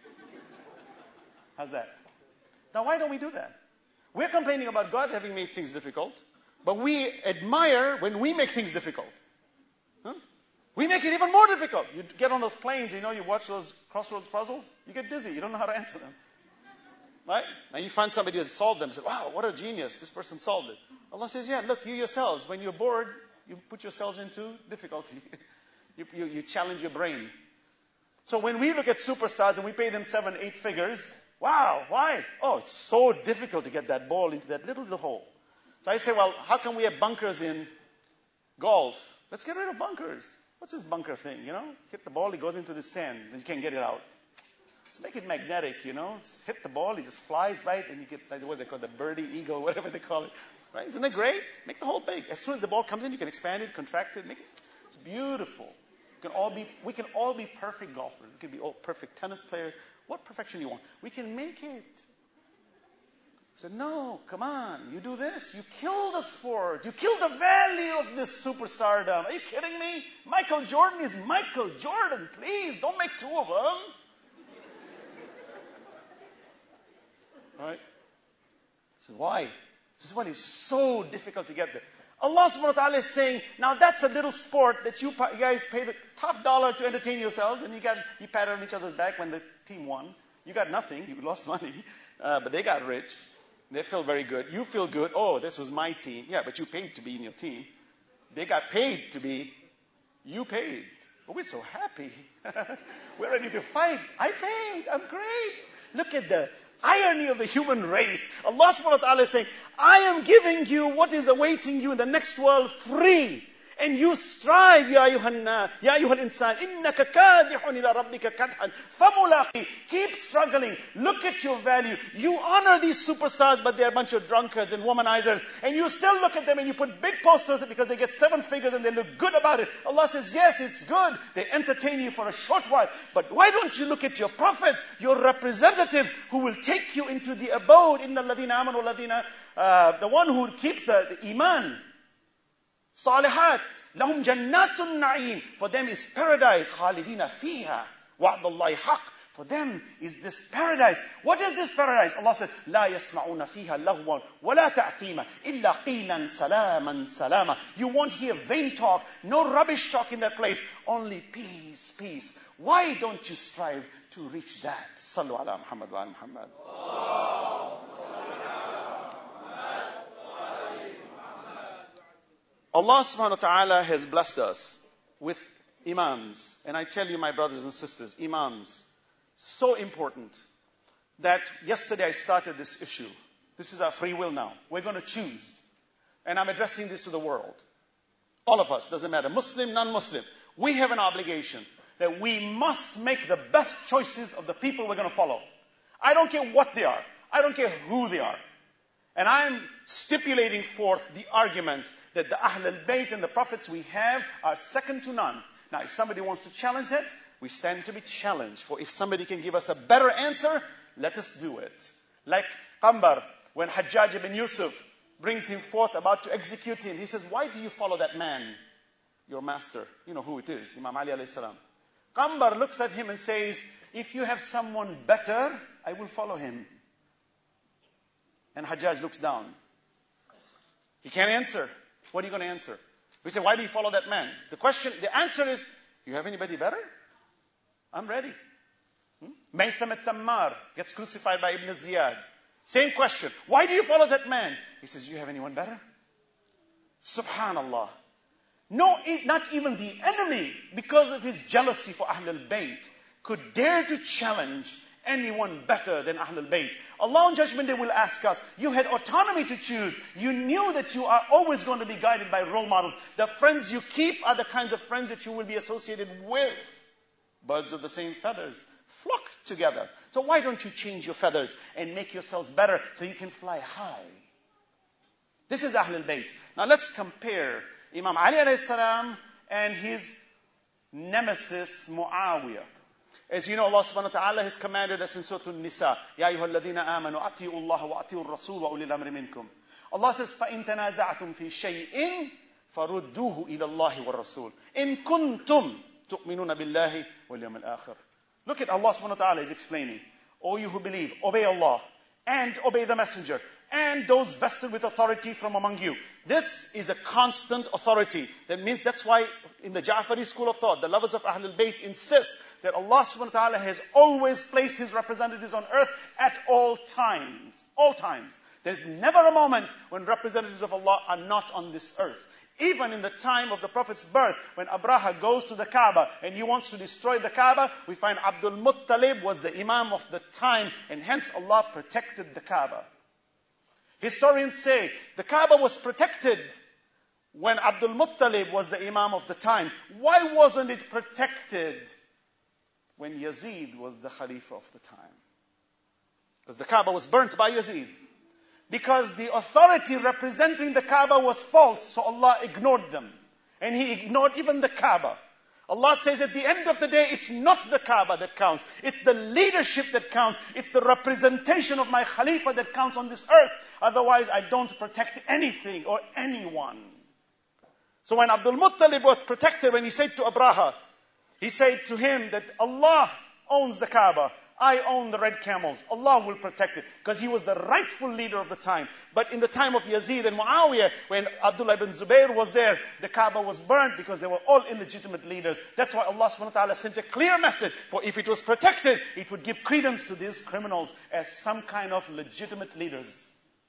[SPEAKER 1] How's that? Now why don't we do that? We're complaining about God having made things difficult. But we admire when we make things difficult. Huh? We make it even more difficult. You get on those planes, you watch those crossroads puzzles, you get dizzy, you don't know how to answer them. Right? And you find somebody who has solved them and say, wow, what a genius, this person solved it. Allah says, yeah, look, you yourselves, when you're bored, you put yourselves into difficulty. you challenge your brain. So when we look at superstars and we pay them 7-8 figures, wow, why? Oh, it's so difficult to get that ball into that little hole. So I say, well, how come we have bunkers in golf? Let's get rid of bunkers. What's this bunker thing, Hit the ball, it goes into the sand, and you can't get it out. Let's make it magnetic, Just hit the ball, it just flies right, and you get, what they call the birdie, eagle, whatever they call it. Right? Isn't it great? Make the hole big. As soon as the ball comes in, you can expand it, contract it, make it. It's beautiful. We can all be perfect golfers. We can be all perfect tennis players. What perfection you want? We can make it. I said, no, come on, you do this, you kill the sport, you kill the value of this superstardom. Are you kidding me? Michael Jordan is Michael Jordan, please, don't make two of them. Right? So why? This is why it's so difficult to get there. Allah subhanahu wa ta'ala is saying, now that's a little sport that you guys paid a top dollar to entertain yourselves, and you patted on each other's back when the team won. You got nothing, you lost money, but they got rich. They feel very good. You feel good. Oh, this was my team. Yeah, but you paid to be in your team. They got paid to be. You paid. But we're so happy. We're ready to fight. I paid. I'm great. Look at the irony of the human race. Allah subhanahu wa ta'ala is saying, I am giving you what is awaiting you in the next world free. And you strive, Ya ayyuhal insan, innaka kadihun ila rabbika kadhan, famulaqi. Keep struggling. Look at your value. You honor these superstars, but they're a bunch of drunkards and womanizers. And you still look at them and you put big posters because they get 7 figures and they look good about it. Allah says, yes, it's good. They entertain you for a short while. But why don't you look at your prophets, your representatives, who will take you into the abode? Inna alladhina amanu alladhina, the one who keeps the iman. Salihat, lahum jannatun na'im. For them is paradise. Khalidina fiha. Wa'dallahi haq. For them is this paradise. What is this paradise? Allah says, لا يسمعون فيها لغوا ولا تأثيما إلا قيلا سلاما سلاما. You won't hear vain talk, no rubbish talk in that place. Only peace, peace. Why don't you strive to reach that? Sallu ala Muhammad wa ala Muhammad. Allah subhanahu wa ta'ala has blessed us with imams. And I tell you, my brothers and sisters, imams, so important that yesterday I started this issue. This is our free will now. We're going to choose. And I'm addressing this to the world. All of us, doesn't matter, Muslim, non-Muslim. We have an obligation that we must make the best choices of the people we're going to follow. I don't care what they are. I don't care who they are. And I'm stipulating forth the argument that the Ahl al-Bayt and the prophets we have are second to none. Now, if somebody wants to challenge that, we stand to be challenged. For if somebody can give us a better answer, let us do it. Like Qambar, when Hajjaj ibn Yusuf brings him forth about to execute him, he says, why do you follow that man, your master? You know who it is, Imam Ali alayhi salam. Qambar looks at him and says, if you have someone better, I will follow him. And Hajjaj looks down. He can't answer. What are you going to answer? We say, why do you follow that man? The answer is, you have anybody better? I'm ready. Maytham al-Tammar gets crucified by Ibn Ziyad. Same question. Why do you follow that man? He says, you have anyone better? Subhanallah. No, not even the enemy, because of his jealousy for Ahl al-Bayt, could dare to challenge anyone better than Ahl al-Bayt. Allah on Judgment Day will ask us, you had autonomy to choose. You knew that you are always going to be guided by role models. The friends you keep are the kinds of friends that you will be associated with. Birds of the same feathers flock together. So why don't you change your feathers and make yourselves better so you can fly high? This is Ahl al-Bayt. Now let's compare Imam Ali alayhi salam and his nemesis Muawiyah. As you know, Allah subhanahu wa ta'ala has commanded us in Surah An-Nisa, Ya ayyuhal ladhina amanu ati'u Allah wa ati'u ar-rasul wa ulil amri minkum. Allah says, فَإِن تَنَازَعْتُمْ فِي شَيْءٍ فَرُدُّوهُ إِلَى اللَّهِ وَالرَّسُولِ إِن كُنتُمْ تُؤْمِنُونَ بِاللَّهِ وَالْيَوْمِ الْآخِرِ. Look at Allah subhanahu wa ta'ala is explaining. O you who believe, obey Allah and obey the messenger and those vested with authority from among you. This is a constant authority. That means that's why in the Ja'fari school of thought, the lovers of Ahl al-Bayt insist that Allah subhanahu wa ta'ala has always placed His representatives on earth at all times. All times. There's never a moment when representatives of Allah are not on this earth. Even in the time of the Prophet's birth, when Abraha goes to the Kaaba and he wants to destroy the Kaaba, we find Abdul Muttalib was the Imam of the time, and hence Allah protected the Kaaba. Historians say the Kaaba was protected when Abdul Muttalib was the Imam of the time. Why wasn't it protected when Yazid was the Khalifa of the time? Because the Kaaba was burnt by Yazid. Because the authority representing the Kaaba was false, so Allah ignored them. And He ignored even the Kaaba. Allah says at the end of the day, it's not the Kaaba that counts. It's the leadership that counts. It's the representation of my Khalifa that counts on this earth. Otherwise, I don't protect anything or anyone. So when Abdul Muttalib was protected, when he said to Abraha, he said to him that Allah owns the Kaaba. I own the red camels. Allah will protect it. Because he was the rightful leader of the time. But in the time of Yazid and Muawiyah, when Abdullah ibn Zubayr was there, the Kaaba was burnt because they were all illegitimate leaders. That's why Allah subhanahu wa ta'ala sent a clear message. For if it was protected, it would give credence to these criminals as some kind of legitimate leaders.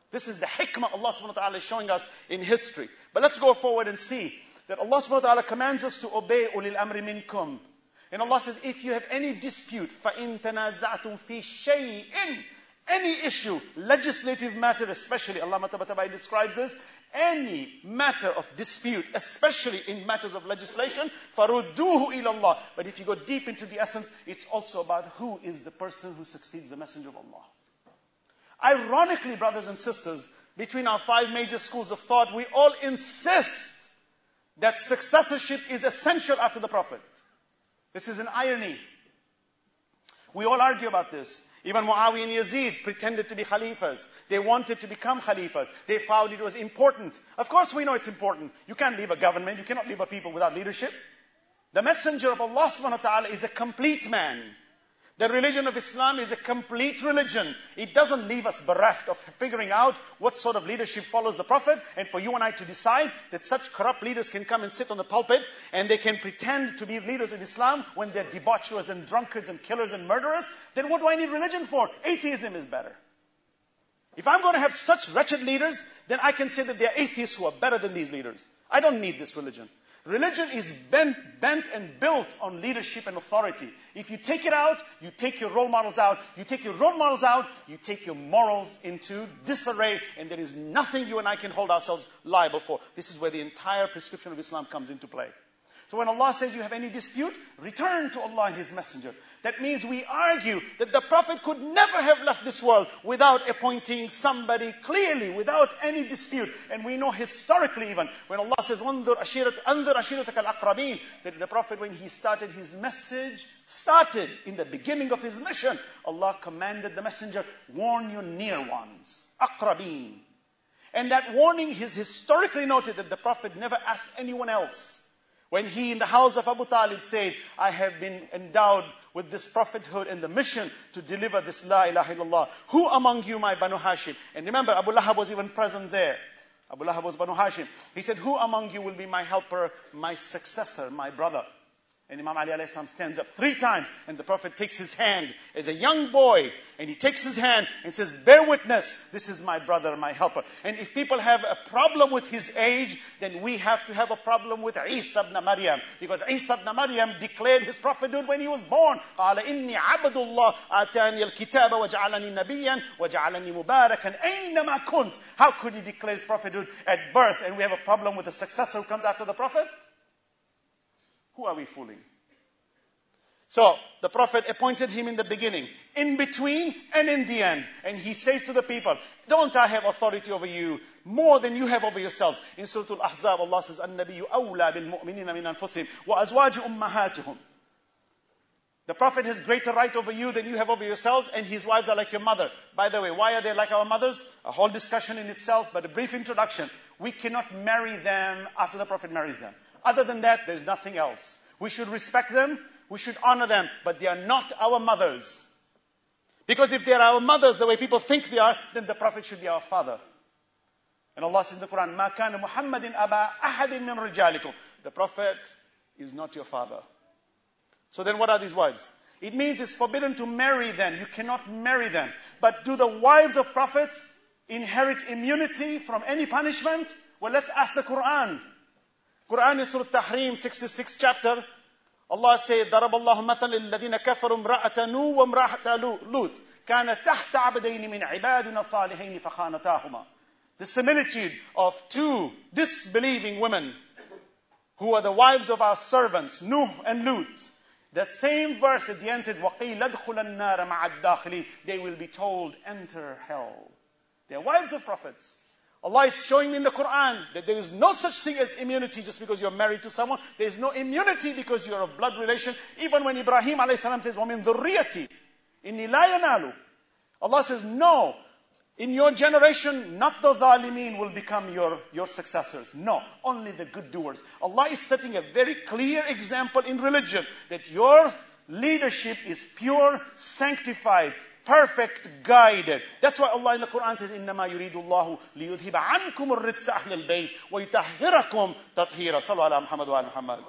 [SPEAKER 1] This is the hikmah Allah subhanahu wa ta'ala is showing us in history. But let's go forward and see that Allah subhanahu wa ta'ala commands us to obey ulil amri minkum. And Allah says, if you have any dispute, فَإِن تَنَازَعْتُمْ فِي شَيْءٍ, any issue, legislative matter especially, Allah Tabatai describes this, any matter of dispute, especially in matters of legislation, فَرُدُّوهُ إِلَى اللَّهِ. But if you go deep into the essence, it's also about who is the person who succeeds the Messenger of Allah. Ironically, brothers and sisters, between our 5 major schools of thought, we all insist that successorship is essential after the Prophet. This is an irony. We all argue about this. Even Muawiyah and Yazid pretended to be khalifas. They wanted to become khalifas. They found it was important. Of course we know it's important. You can't leave a government. You cannot leave a people without leadership. The Messenger of Allah subhanahu wa ta'ala is a complete man. The religion of Islam is a complete religion. It doesn't leave us bereft of figuring out what sort of leadership follows the Prophet, and for you and I to decide that such corrupt leaders can come and sit on the pulpit and they can pretend to be leaders of Islam when they're debaucherous and drunkards and killers and murderers. Then what do I need religion for? Atheism is better. If I'm going to have such wretched leaders, then I can say that there are atheists who are better than these leaders. I don't need this religion. Religion is bent and built on leadership and authority. If you take it out, you take your role models out. You take your role models out, you take your morals into disarray, and there is nothing you and I can hold ourselves liable for. This is where the entire prescription of Islam comes into play. So when Allah says you have any dispute, return to Allah and His Messenger. That means we argue that the Prophet could never have left this world without appointing somebody clearly, without any dispute. And we know historically even, when Allah says, أَنذُرْ أَشِيرَتَكَ الْأَقْرَبِينَ, that the Prophet, when he started his message, in the beginning of his mission, Allah commanded the Messenger, warn your near ones, أَقْرَبِينَ. And that warning is historically noted that the Prophet never asked anyone else. When he in the house of Abu Talib said, I have been endowed with this prophethood and the mission to deliver this La ilaha illallah. Who among you, my Banu Hashim? And remember, Abu Lahab was even present there. Abu Lahab was Banu Hashim. He said, who among you will be my helper, my successor, my brother? And Imam Ali alayhi salam stands up 3 times, and the Prophet takes his hand as a young boy, and he takes his hand and says, bear witness, this is my brother, my helper. And if people have a problem with his age, then we have to have a problem with Isa ibn Maryam. Because Isa ibn Maryam declared his prophethood when he was born. قَالَ إِنِّي عَبْدُ اللَّهِ آتَانِيَ الْكِتَابَ وَجَعَلَنِي نَبِيًّا وَجَعَلَنِي مُبَارَكًا أَيْنَمَا كُنْتُ. How could he declare his prophethood at birth, and we have a problem with the successor who comes after the Prophet? Who are we fooling? So, the Prophet appointed him in the beginning, in between, and in the end. And he said to the people, don't I have authority over you more than you have over yourselves? In Surah Al-Ahzab, Allah says, النَّبِيُّ أَوْلَى بِالْمُؤْمِنِينَ مِنْ أَنفُسِهِمْ وَأَزْوَاجُ أُمَّهَاتُهُم. The Prophet has greater right over you than you have over yourselves, and his wives are like your mother. By the way, why are they like our mothers? A whole discussion in itself, but a brief introduction. We cannot marry them after the Prophet marries them. Other than that, there's nothing else. We should respect them, we should honor them, but they are not our mothers. Because if they are our mothers the way people think they are, then the Prophet should be our father. And Allah says in the Quran, مَا كَانَ مُحَمَّدٍ أَبَا أَحَدٍ مِّن رِجَالِكُمْ. The Prophet is not your father. So then what are these wives? It means it's forbidden to marry them. You cannot marry them. But do the wives of prophets inherit immunity from any punishment? Well, let's ask the Quran. Quran is Surah Tahrim, 66th chapter. Allah said, ضرب الله مثلا للذين كفروا امرأة نوح وامرأة لوط كان تحت عبدين من عبادنا صالحين فخانتاهما. The similitude of 2 disbelieving women who are the wives of our servants, Nuh and Lut. That same verse at the end says, وَقِيلَ ادْخُلَ النَّارَ مَعَ الدَّاخِلِينَ. They will be told, enter hell. They are wives of prophets. Allah is showing me in the Quran that there is no such thing as immunity just because you're married to someone. There is no immunity because you're a blood relation. Even when Ibrahim a.s. says, وَمِن ذُرِّيَّتِي إِنِّي لَا يَنَالُ. Allah says, no. In your generation, not the zalimeen will become your successors. No, only the good doers. Allah is setting a very clear example in religion that your leadership is pure, sanctified, perfect, guided. That's why Allah in the Quran says, إِنَّمَا يُرِيدُ اللَّهُ لِيُذْهِبَ عَنْكُمُ الرِّجْسَ أَهْلَ الْبَيْتِ وَيُطَهِّرَكُمْ تَطْهِيرًا. صلوا على محمد وعلى محمد.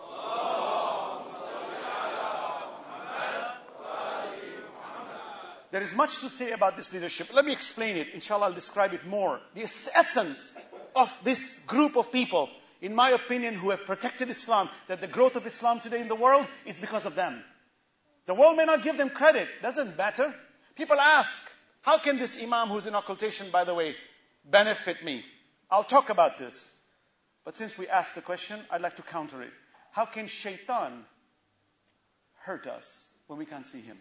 [SPEAKER 1] There is much to say about this leadership. Let me explain it. Inshallah, I'll describe it more. The essence of this group of people, in my opinion, who have protected Islam, that the growth of Islam today in the world is because of them. The world may not give them credit. Doesn't matter. People ask, how can this imam who's in occultation, by the way, benefit me? I'll talk about this. But since we asked the question, I'd like to counter it. How can shaitan hurt us when we can't see him?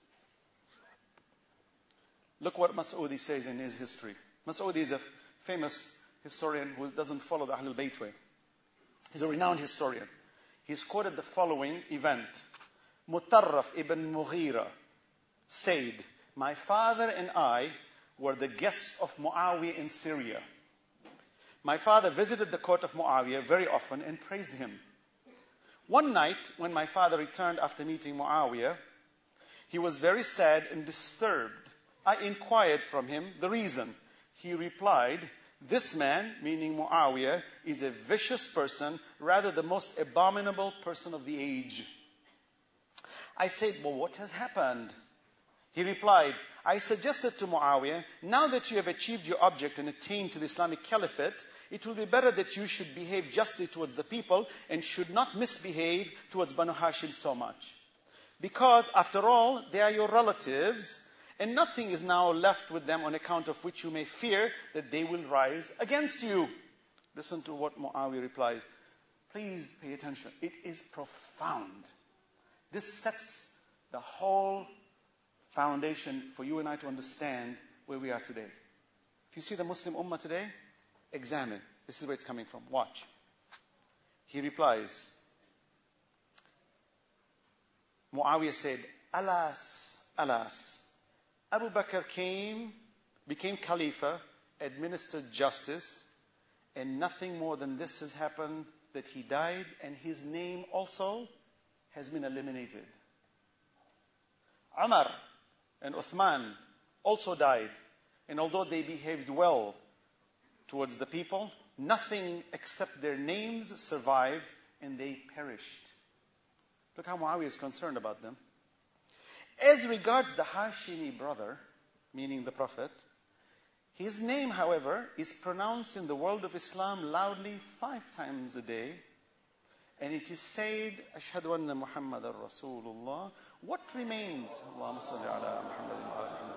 [SPEAKER 1] Look what Mas'udi says in his history. Mas'udi is a famous historian who doesn't follow the Ahlul Bayt way. He's a renowned historian. He's quoted the following event. Mutarraf ibn Mughira said, my father and I were the guests of Muawiyah in Syria. My father visited the court of Muawiyah very often and praised him. One night, when my father returned after meeting Muawiyah, he was very sad and disturbed. I inquired from him the reason. He replied, this man, meaning Muawiyah, is a vicious person, rather the most abominable person of the age. I said, well, what has happened? He replied, I suggested to Muawiyah, now that you have achieved your object and attained to the Islamic Caliphate, it will be better that you should behave justly towards the people and should not misbehave towards Banu Hashim so much. Because, after all, they are your relatives, and nothing is now left with them on account of which you may fear that they will rise against you. Listen to what Muawiyah replies. Please pay attention. It is profound. This sets the whole foundation for you and I to understand where we are today. If you see the Muslim Ummah today, examine. This is where it's coming from. Watch. He replies, Muawiyah said, alas, alas. Abu Bakr became Khalifa, administered justice, and nothing more than this has happened, that he died, and his name also has been eliminated. Umar and Uthman also died, and although they behaved well towards the people, nothing except their names survived, and they perished. Look how Muawiyah is concerned about them. As regards the Hashimi brother, meaning the Prophet, his name, however, is pronounced in the world of Islam loudly 5 times a day. And it is said, Ashhadu anna Muhammadan Rasulullah. What remains? Allahumma salli ala Muhammadin wa ala Muhammad.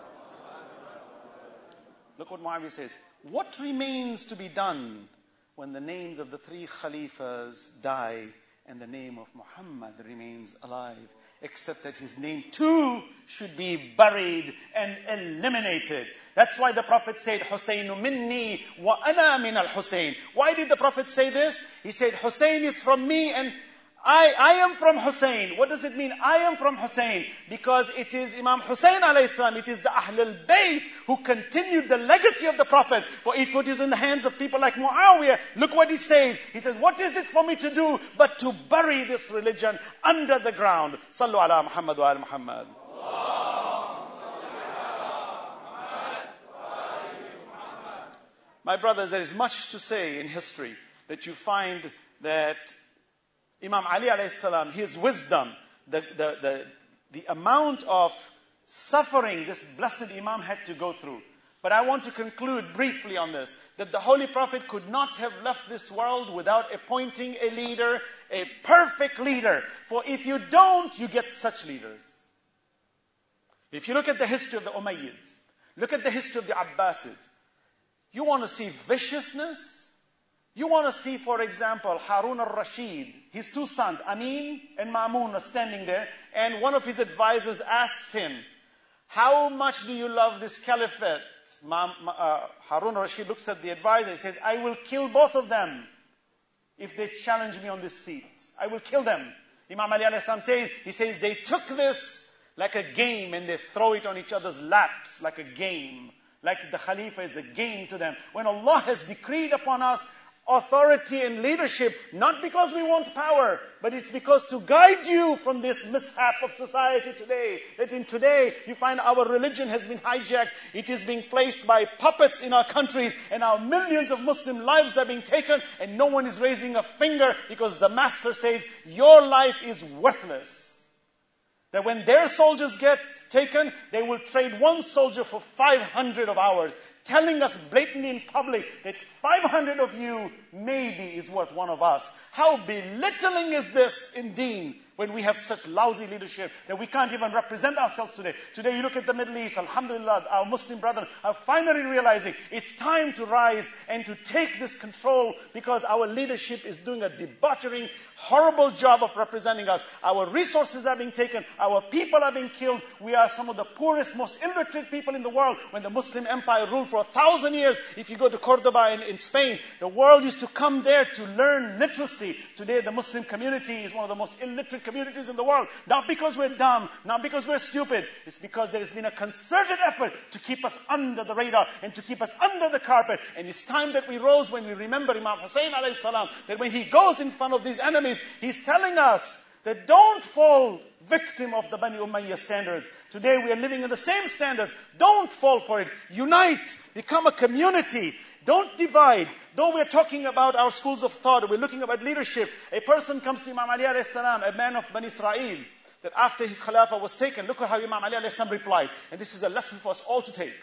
[SPEAKER 1] Look what Muawiyah says. What remains to be done when the names of the 3 Khalifas die and the name of Muhammad remains alive, except that his name too should be buried and eliminated. That's why the Prophet said, Husaynu minni wa ana min al-Husayn. Why did the Prophet say this? He said, Hussein is from me and I am from Hussein. What does it mean? I am from Hussein. Because it is Imam Hussein alayhi salam, it is the Ahlul Bayt who continued the legacy of the Prophet. For if it is in the hands of people like Muawiyah, look what he says. He says, what is it for me to do but to bury this religion under the ground? Sallu ala Muhammad wa ala Muhammad. My brothers, there is much to say in history that you find that Imam Ali alayhi salam, his wisdom, the amount of suffering this blessed Imam had to go through. But I want to conclude briefly on this, that the Holy Prophet could not have left this world without appointing a leader, a perfect leader. For if you don't, you get such leaders. If you look at the history of the Umayyads, look at the history of the Abbasid, you want to see viciousness? You want to see, for example, Harun al-Rashid, his 2 sons, Amin and Ma'mun, are standing there, and one of his advisors asks him, how much do you love this caliphate? Harun al-Rashid looks at the advisor, he says, I will kill both of them if they challenge me on this seat. I will kill them. Imam Ali alayhi salam says, he says, they took this like a game and they throw it on each other's laps like a game. Like the Khalifa is a game to them. When Allah has decreed upon us authority and leadership, not because we want power, but it's because to guide you from this mishap of society today. That in today, you find our religion has been hijacked. It is being placed by puppets in our countries, and our millions of Muslim lives are being taken, and no one is raising a finger because the Master says, your life is worthless. that when their soldiers get taken, they will trade one soldier for 500 of ours, telling us blatantly in public that 500 of you maybe is worth one of us. How belittling is this in Deen when we have such lousy leadership that we can't even represent ourselves today. Today you look at the Middle East, alhamdulillah, our Muslim brethren are finally realizing it's time to rise and to take this control because our leadership is doing a debauchering, horrible job of representing us. Our resources are being taken. Our people are being killed. We are some of the poorest, most illiterate people in the world. When the Muslim empire ruled for 1,000 years, if you go to Cordoba in Spain, the world used to come there to learn literacy. Today the Muslim community is one of the most illiterate communities in the world. Not because we're dumb, not because we're stupid. It's because there has been a concerted effort to keep us under the radar and to keep us under the carpet. And it's time that we rose when we remember Imam Hussein alayhi salam, that when he goes in front of these enemies, he's telling us that don't fall victim of the Bani Umayyah standards. Today we are living in the same standards. Don't fall for it. Unite. Become a community. Don't divide. Though we're talking about our schools of thought, we're looking about leadership. A person comes to Imam Ali alayhi salam, a man of Bani Israel, that after his Khilafah was taken, look at how Imam Ali alayhi salam replied. And this is a lesson for us all to take.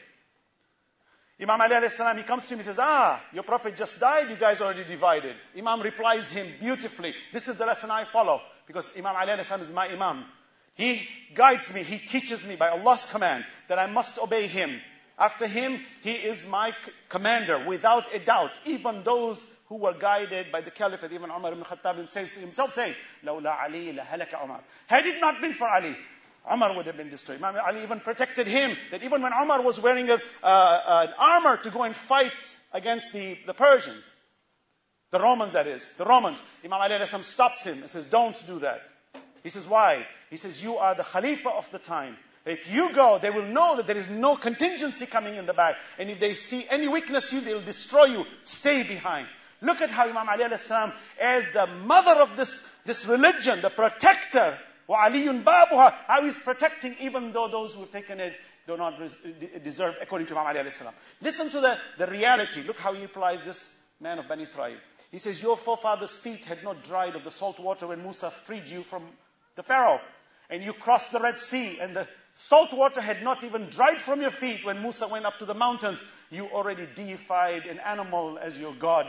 [SPEAKER 1] Imam Ali alayhi salam, he comes to him, he says, your Prophet just died, you guys already divided. Imam replies him beautifully. This is the lesson I follow. Because Imam Ali alayhi salam is my Imam. He guides me, he teaches me by Allah's command that I must obey him. After him, he is my commander, without a doubt. Even those who were guided by the Caliphate, even Umar ibn Khattab himself saying, لَوْلَا عَلِي لَهَلَكَ Umar. Had it not been for Ali, Umar would have been destroyed. Imam Ali even protected him, that even when Umar was wearing an armor to go and fight against the Persians, the Romans that is, the Romans, Imam Ali alayhi salam stops him and says, don't do that. He says, why? He says, you are the Khalifa of the time. If you go, they will know that there is no contingency coming in the back. And if they see any weakness in you, they will destroy you. Stay behind. Look at how Imam Ali alayhi salam, as the mother of this religion, the protector, وَعَلِيٌّ بَابُهَا, how he's protecting even though those who have taken it do not deserve, according to Imam Ali alayhi salam. Listen to the reality. Look how he applies this man of Bani Israel. He says, your forefathers' feet had not dried of the salt water when Musa freed you from the Pharaoh. And you crossed the Red Sea, and the salt water had not even dried from your feet when Musa went up to the mountains. You already deified an animal as your God.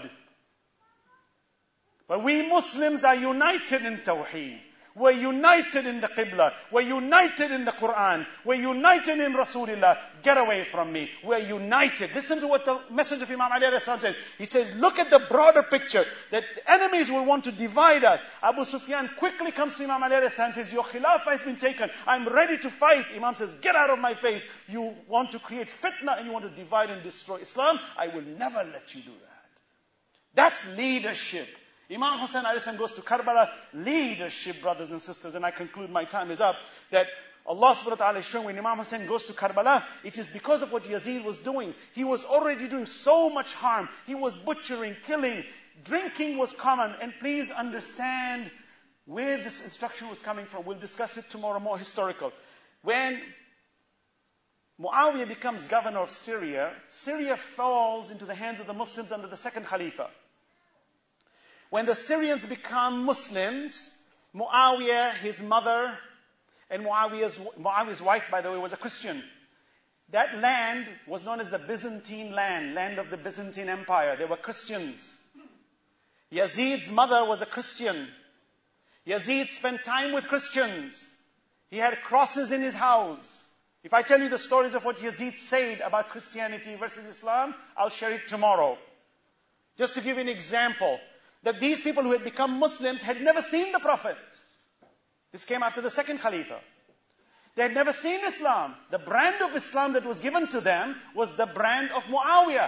[SPEAKER 1] But we Muslims are united in Tawheed. We're united in the Qibla. We're united in the Quran. We're united in Rasulullah. Get away from me. We're united. Listen to what the message of Imam Ali says. He says, look at the broader picture, that enemies will want to divide us. Abu Sufyan quickly comes to Imam Ali and says, your Khilafah has been taken. I'm ready to fight. Imam says, get out of my face. You want to create fitna and you want to divide and destroy Islam. I will never let you do that. That's leadership. Imam Hussein alayhi salam goes to Karbala. Leadership, brothers and sisters, and I conclude, my time is up, that Allah subhanahu wa ta'ala is showing when Imam Hussein goes to Karbala, it is because of what Yazid was doing. He was already doing so much harm. He was butchering, killing. Drinking was common. And please understand where this instruction was coming from. We'll discuss it tomorrow, more historical. When Muawiyah becomes governor of Syria, Syria falls into the hands of the Muslims under the second Khalifa. When the Syrians become Muslims, Muawiyah, his mother, and Muawiyah's wife, by the way, was a Christian. That land was known as the Byzantine land of the Byzantine Empire. They were Christians. Yazid's mother was a Christian. Yazid spent time with Christians. He had crosses in his house. If I tell you the stories of what Yazid said about Christianity versus Islam, I'll share it tomorrow. Just to give you an example, that these people who had become Muslims had never seen the Prophet. This came after the second Khalifa. They had never seen Islam. The brand of Islam that was given to them was the brand of Muawiyah.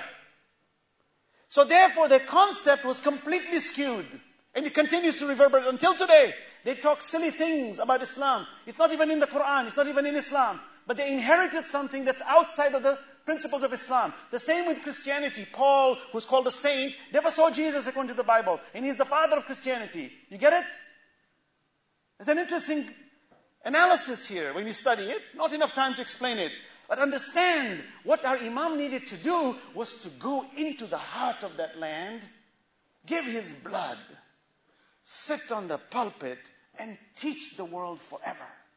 [SPEAKER 1] So therefore their concept was completely skewed. And it continues to reverberate until today. They talk silly things about Islam. It's not even in the Quran. It's not even in Islam. But they inherited something that's outside of the principles of Islam. The same with Christianity. Paul, who's called a saint, never saw Jesus according to the Bible. And he's the father of Christianity. You get it? There's an interesting analysis here when you study it. Not enough time to explain it. But understand, what our Imam needed to do was to go into the heart of that land, give his blood, sit on the pulpit, and teach the world forever.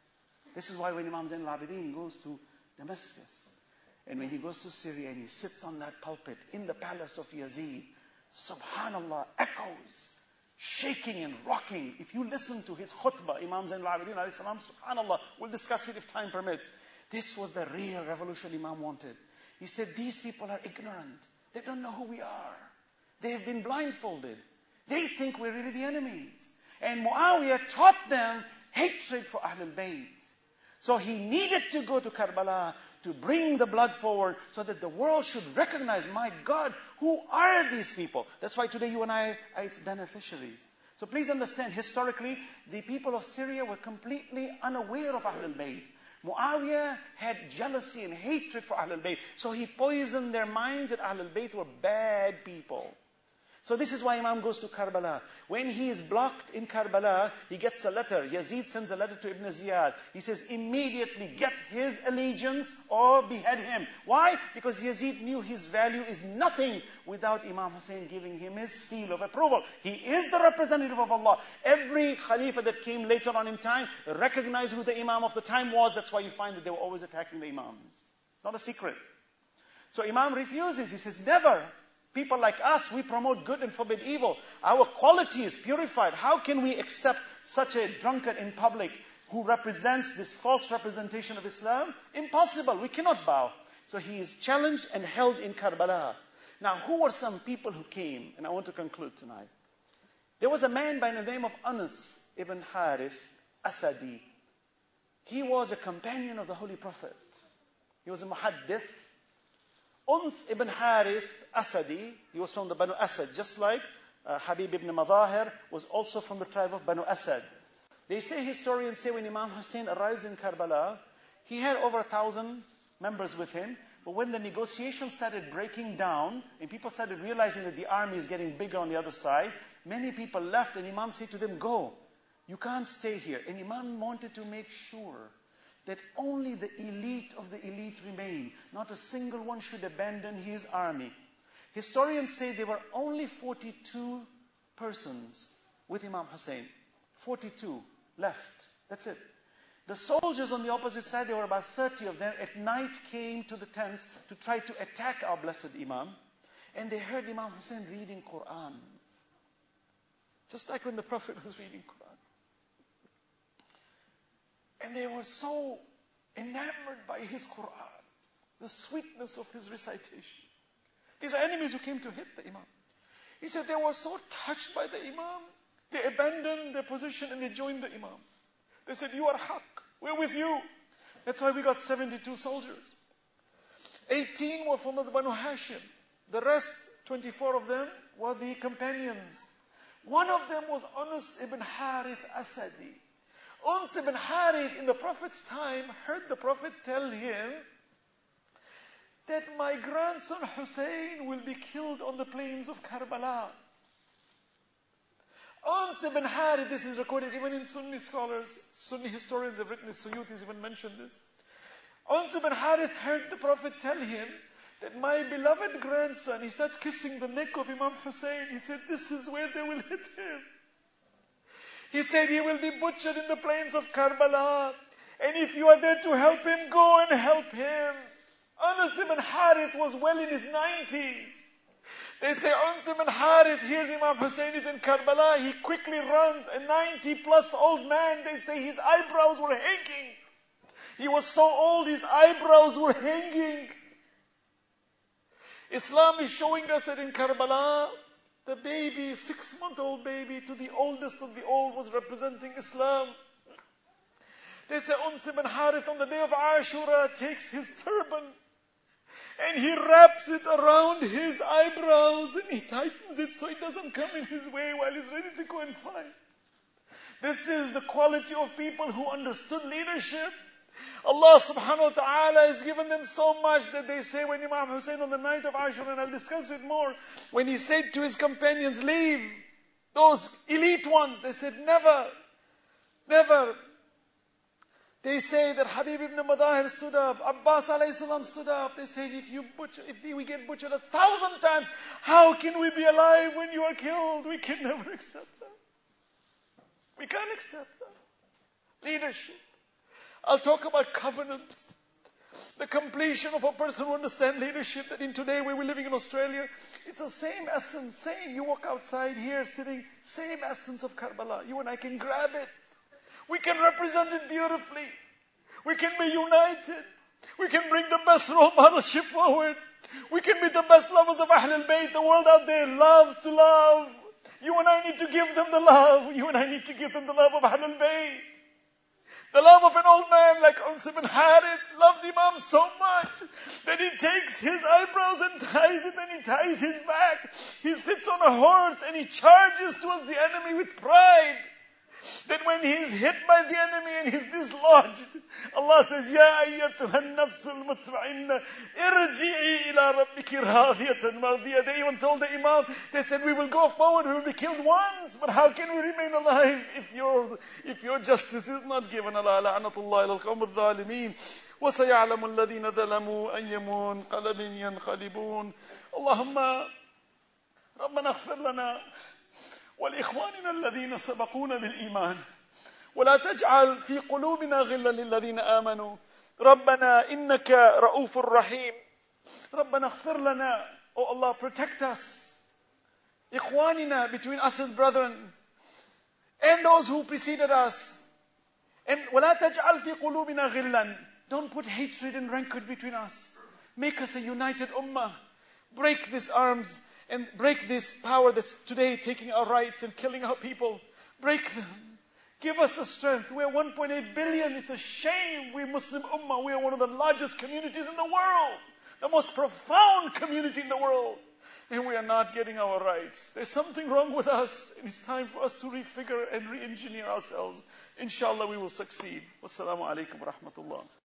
[SPEAKER 2] This is why when Imam Zain al-Abidin goes to Damascus, and when he goes to Syria and he sits on that pulpit in the palace of Yazid, subhanallah, echoes, shaking and rocking. If you listen to his khutbah, Imam Zain al-Abidin alayhi salam, subhanallah, we'll discuss it if time permits. This was the real revolution Imam wanted. He said, these people are ignorant. They don't know who we are. They have been blindfolded. They think we're really the enemies. And Muawiyah taught them hatred for Ahlul Bayt. So he needed to go to Karbala to bring the blood forward so that the world should recognize, my God, who are these people? That's why today you and I are its beneficiaries. So please understand, historically, the people of Syria were completely unaware of Ahlul Bayt. Muawiyah had jealousy and hatred for Ahlul Bayt. So he poisoned their minds that Ahlul Bayt were bad people. So this is why Imam goes to Karbala. When he is blocked in Karbala, he gets a letter. Yazid sends a letter to Ibn Ziyad. He says, immediately get his allegiance or behead him. Why? Because Yazid knew his value is nothing without Imam Hussein giving him his seal of approval. He is the representative of Allah. Every Khalifa that came later on in time recognized who the Imam of the time was. That's why you find that they were always attacking the Imams. It's not a secret. So Imam refuses. He says, never. People like us, we promote good and forbid evil. Our quality is purified. How can we accept such a drunkard in public who represents this false representation of Islam? Impossible. We cannot bow. So he is challenged and held in Karbala. Now, who were some people who came? And I want to conclude tonight. There was a man by the name of Anas ibn Harith Asadi. He was a companion of the Holy Prophet. He was a muhaddith. Uns ibn Harith Asadi, he was from the Banu Asad, just like Habib ibn Madahir was also from the tribe of Banu Asad. They say, historians say, when Imam Hussein arrives in Karbala, he had over 1,000 members with him. But when the negotiations started breaking down, and people started realizing that the army is getting bigger on the other side, many people left, and Imam said to them, go. You can't stay here. And Imam wanted to make sure that only the elite of the elite remain. Not a single one should abandon his army. Historians say there were only 42 persons with Imam Hussein. 42 left. That's it. The soldiers on the opposite side, there were about 30 of them, at night came to the tents to try to attack our blessed Imam. And they heard Imam Hussein reading Quran. Just like when the Prophet was reading Quran. And they were so enamored by his Quran, the sweetness of his recitation. These are enemies who came to hit the Imam. He said they were so touched by the Imam, they abandoned their position and they joined the Imam. They said, you are haqq, we're with you. That's why we got 72 soldiers. 18 were from the Banu Hashim. The rest, 24 of them, were the companions. One of them was Anas ibn Harith Asadi. Uns ibn Harith in the Prophet's time heard the Prophet tell him that my grandson Hussein will be killed on the plains of Karbala. Uns ibn Harith, this is recorded even in Sunni scholars, Sunni historians have written, Suyuti even mentioned this. Uns ibn Harith heard the Prophet tell him that my beloved grandson, he starts kissing the neck of Imam Hussein. He said, this is where they will hit him. He said he will be butchered in the plains of Karbala. And if you are there to help him, go and help him. Anas ibn Harith was well in his 90s. They say Anas ibn Harith hears Imam Hussein is in Karbala. He quickly runs. A 90-plus old man, they say his eyebrows were hanging. He was so old, his eyebrows were hanging. Islam is showing us that in Karbala, the baby, 6-month-old baby, to the oldest of the old, was representing Islam. They say Uns ibn Harith on the day of Ashura takes his turban and he wraps it around his eyebrows and he tightens it so it doesn't come in his way while he's ready to go and fight. This is the quality of people who understood leadership. Allah subhanahu wa ta'ala has given them so much that they say when Imam Hussein on the night of Ashura, and I'll discuss it more, when he said to his companions, leave those elite ones, they said never, never. They say that Habib ibn Madahir stood up, Abbas alayhi salam stood up. They said if we get butchered 1,000 times, how can we be alive when you are killed? We can never accept that. We can't accept that. Leadership.
[SPEAKER 1] I'll talk about covenants. The completion of a person who understands leadership, that in today where we're living in Australia, it's the same essence, same. You walk outside here sitting, same essence of Karbala. You and I can grab it. We can represent it beautifully. We can be united. We can bring the best role modelship forward. We can be the best lovers of Ahlul Bayt. The world out there loves to love. You and I need to give them the love. You and I need to give them the love of Ahlul Bayt. The love of an old man like Uns ibn Harith loved Imam so much that he takes his eyebrows and ties it, and he ties his back. He sits on a horse and he charges towards the enemy with pride. That when he's hit by the enemy and he's dislodged, Allah says, Ya ayyatuhan nafsul mutma'inna, irji'i ila rabbiki radiyatan mardiyah. They even told the Imam, they said, we will go forward, we will be killed once, but how can we remain alive if your justice is not given? Allah la'anatullah ila al-qawm al-zalimin. وَسَيَعْلَمُ الَّذِينَ ظَلَمُوا أَيَّ مُنْقَلَبٍ يَنْقَلِبُونَ اللهم ربنا اغفر لنا ولإخواننا الذين سبقونا بالإيمان ولا تجعل في قلوبنا غلا للذين آمنوا ربنا إنك رؤوف رحيم ربنا اغفر لنا. Oh Allah, protect us. إخواننا, between us as brethren, and those who preceded us. And ولا تجعل في قلوبنا غلا. Don't put hatred and rancor between us. Make us a united ummah. Break these arms and break this power that's today taking our rights and killing our people. Break them. Give us the strength. We're 1.8 billion. It's a shame. We're Muslim Ummah. We are one of the largest communities in the world. The most profound community in the world. And we are not getting our rights. There's something wrong with us. And it's time for us to refigure and re-engineer ourselves. Inshallah, we will succeed. Wassalamu alaikum wa rahmatullah.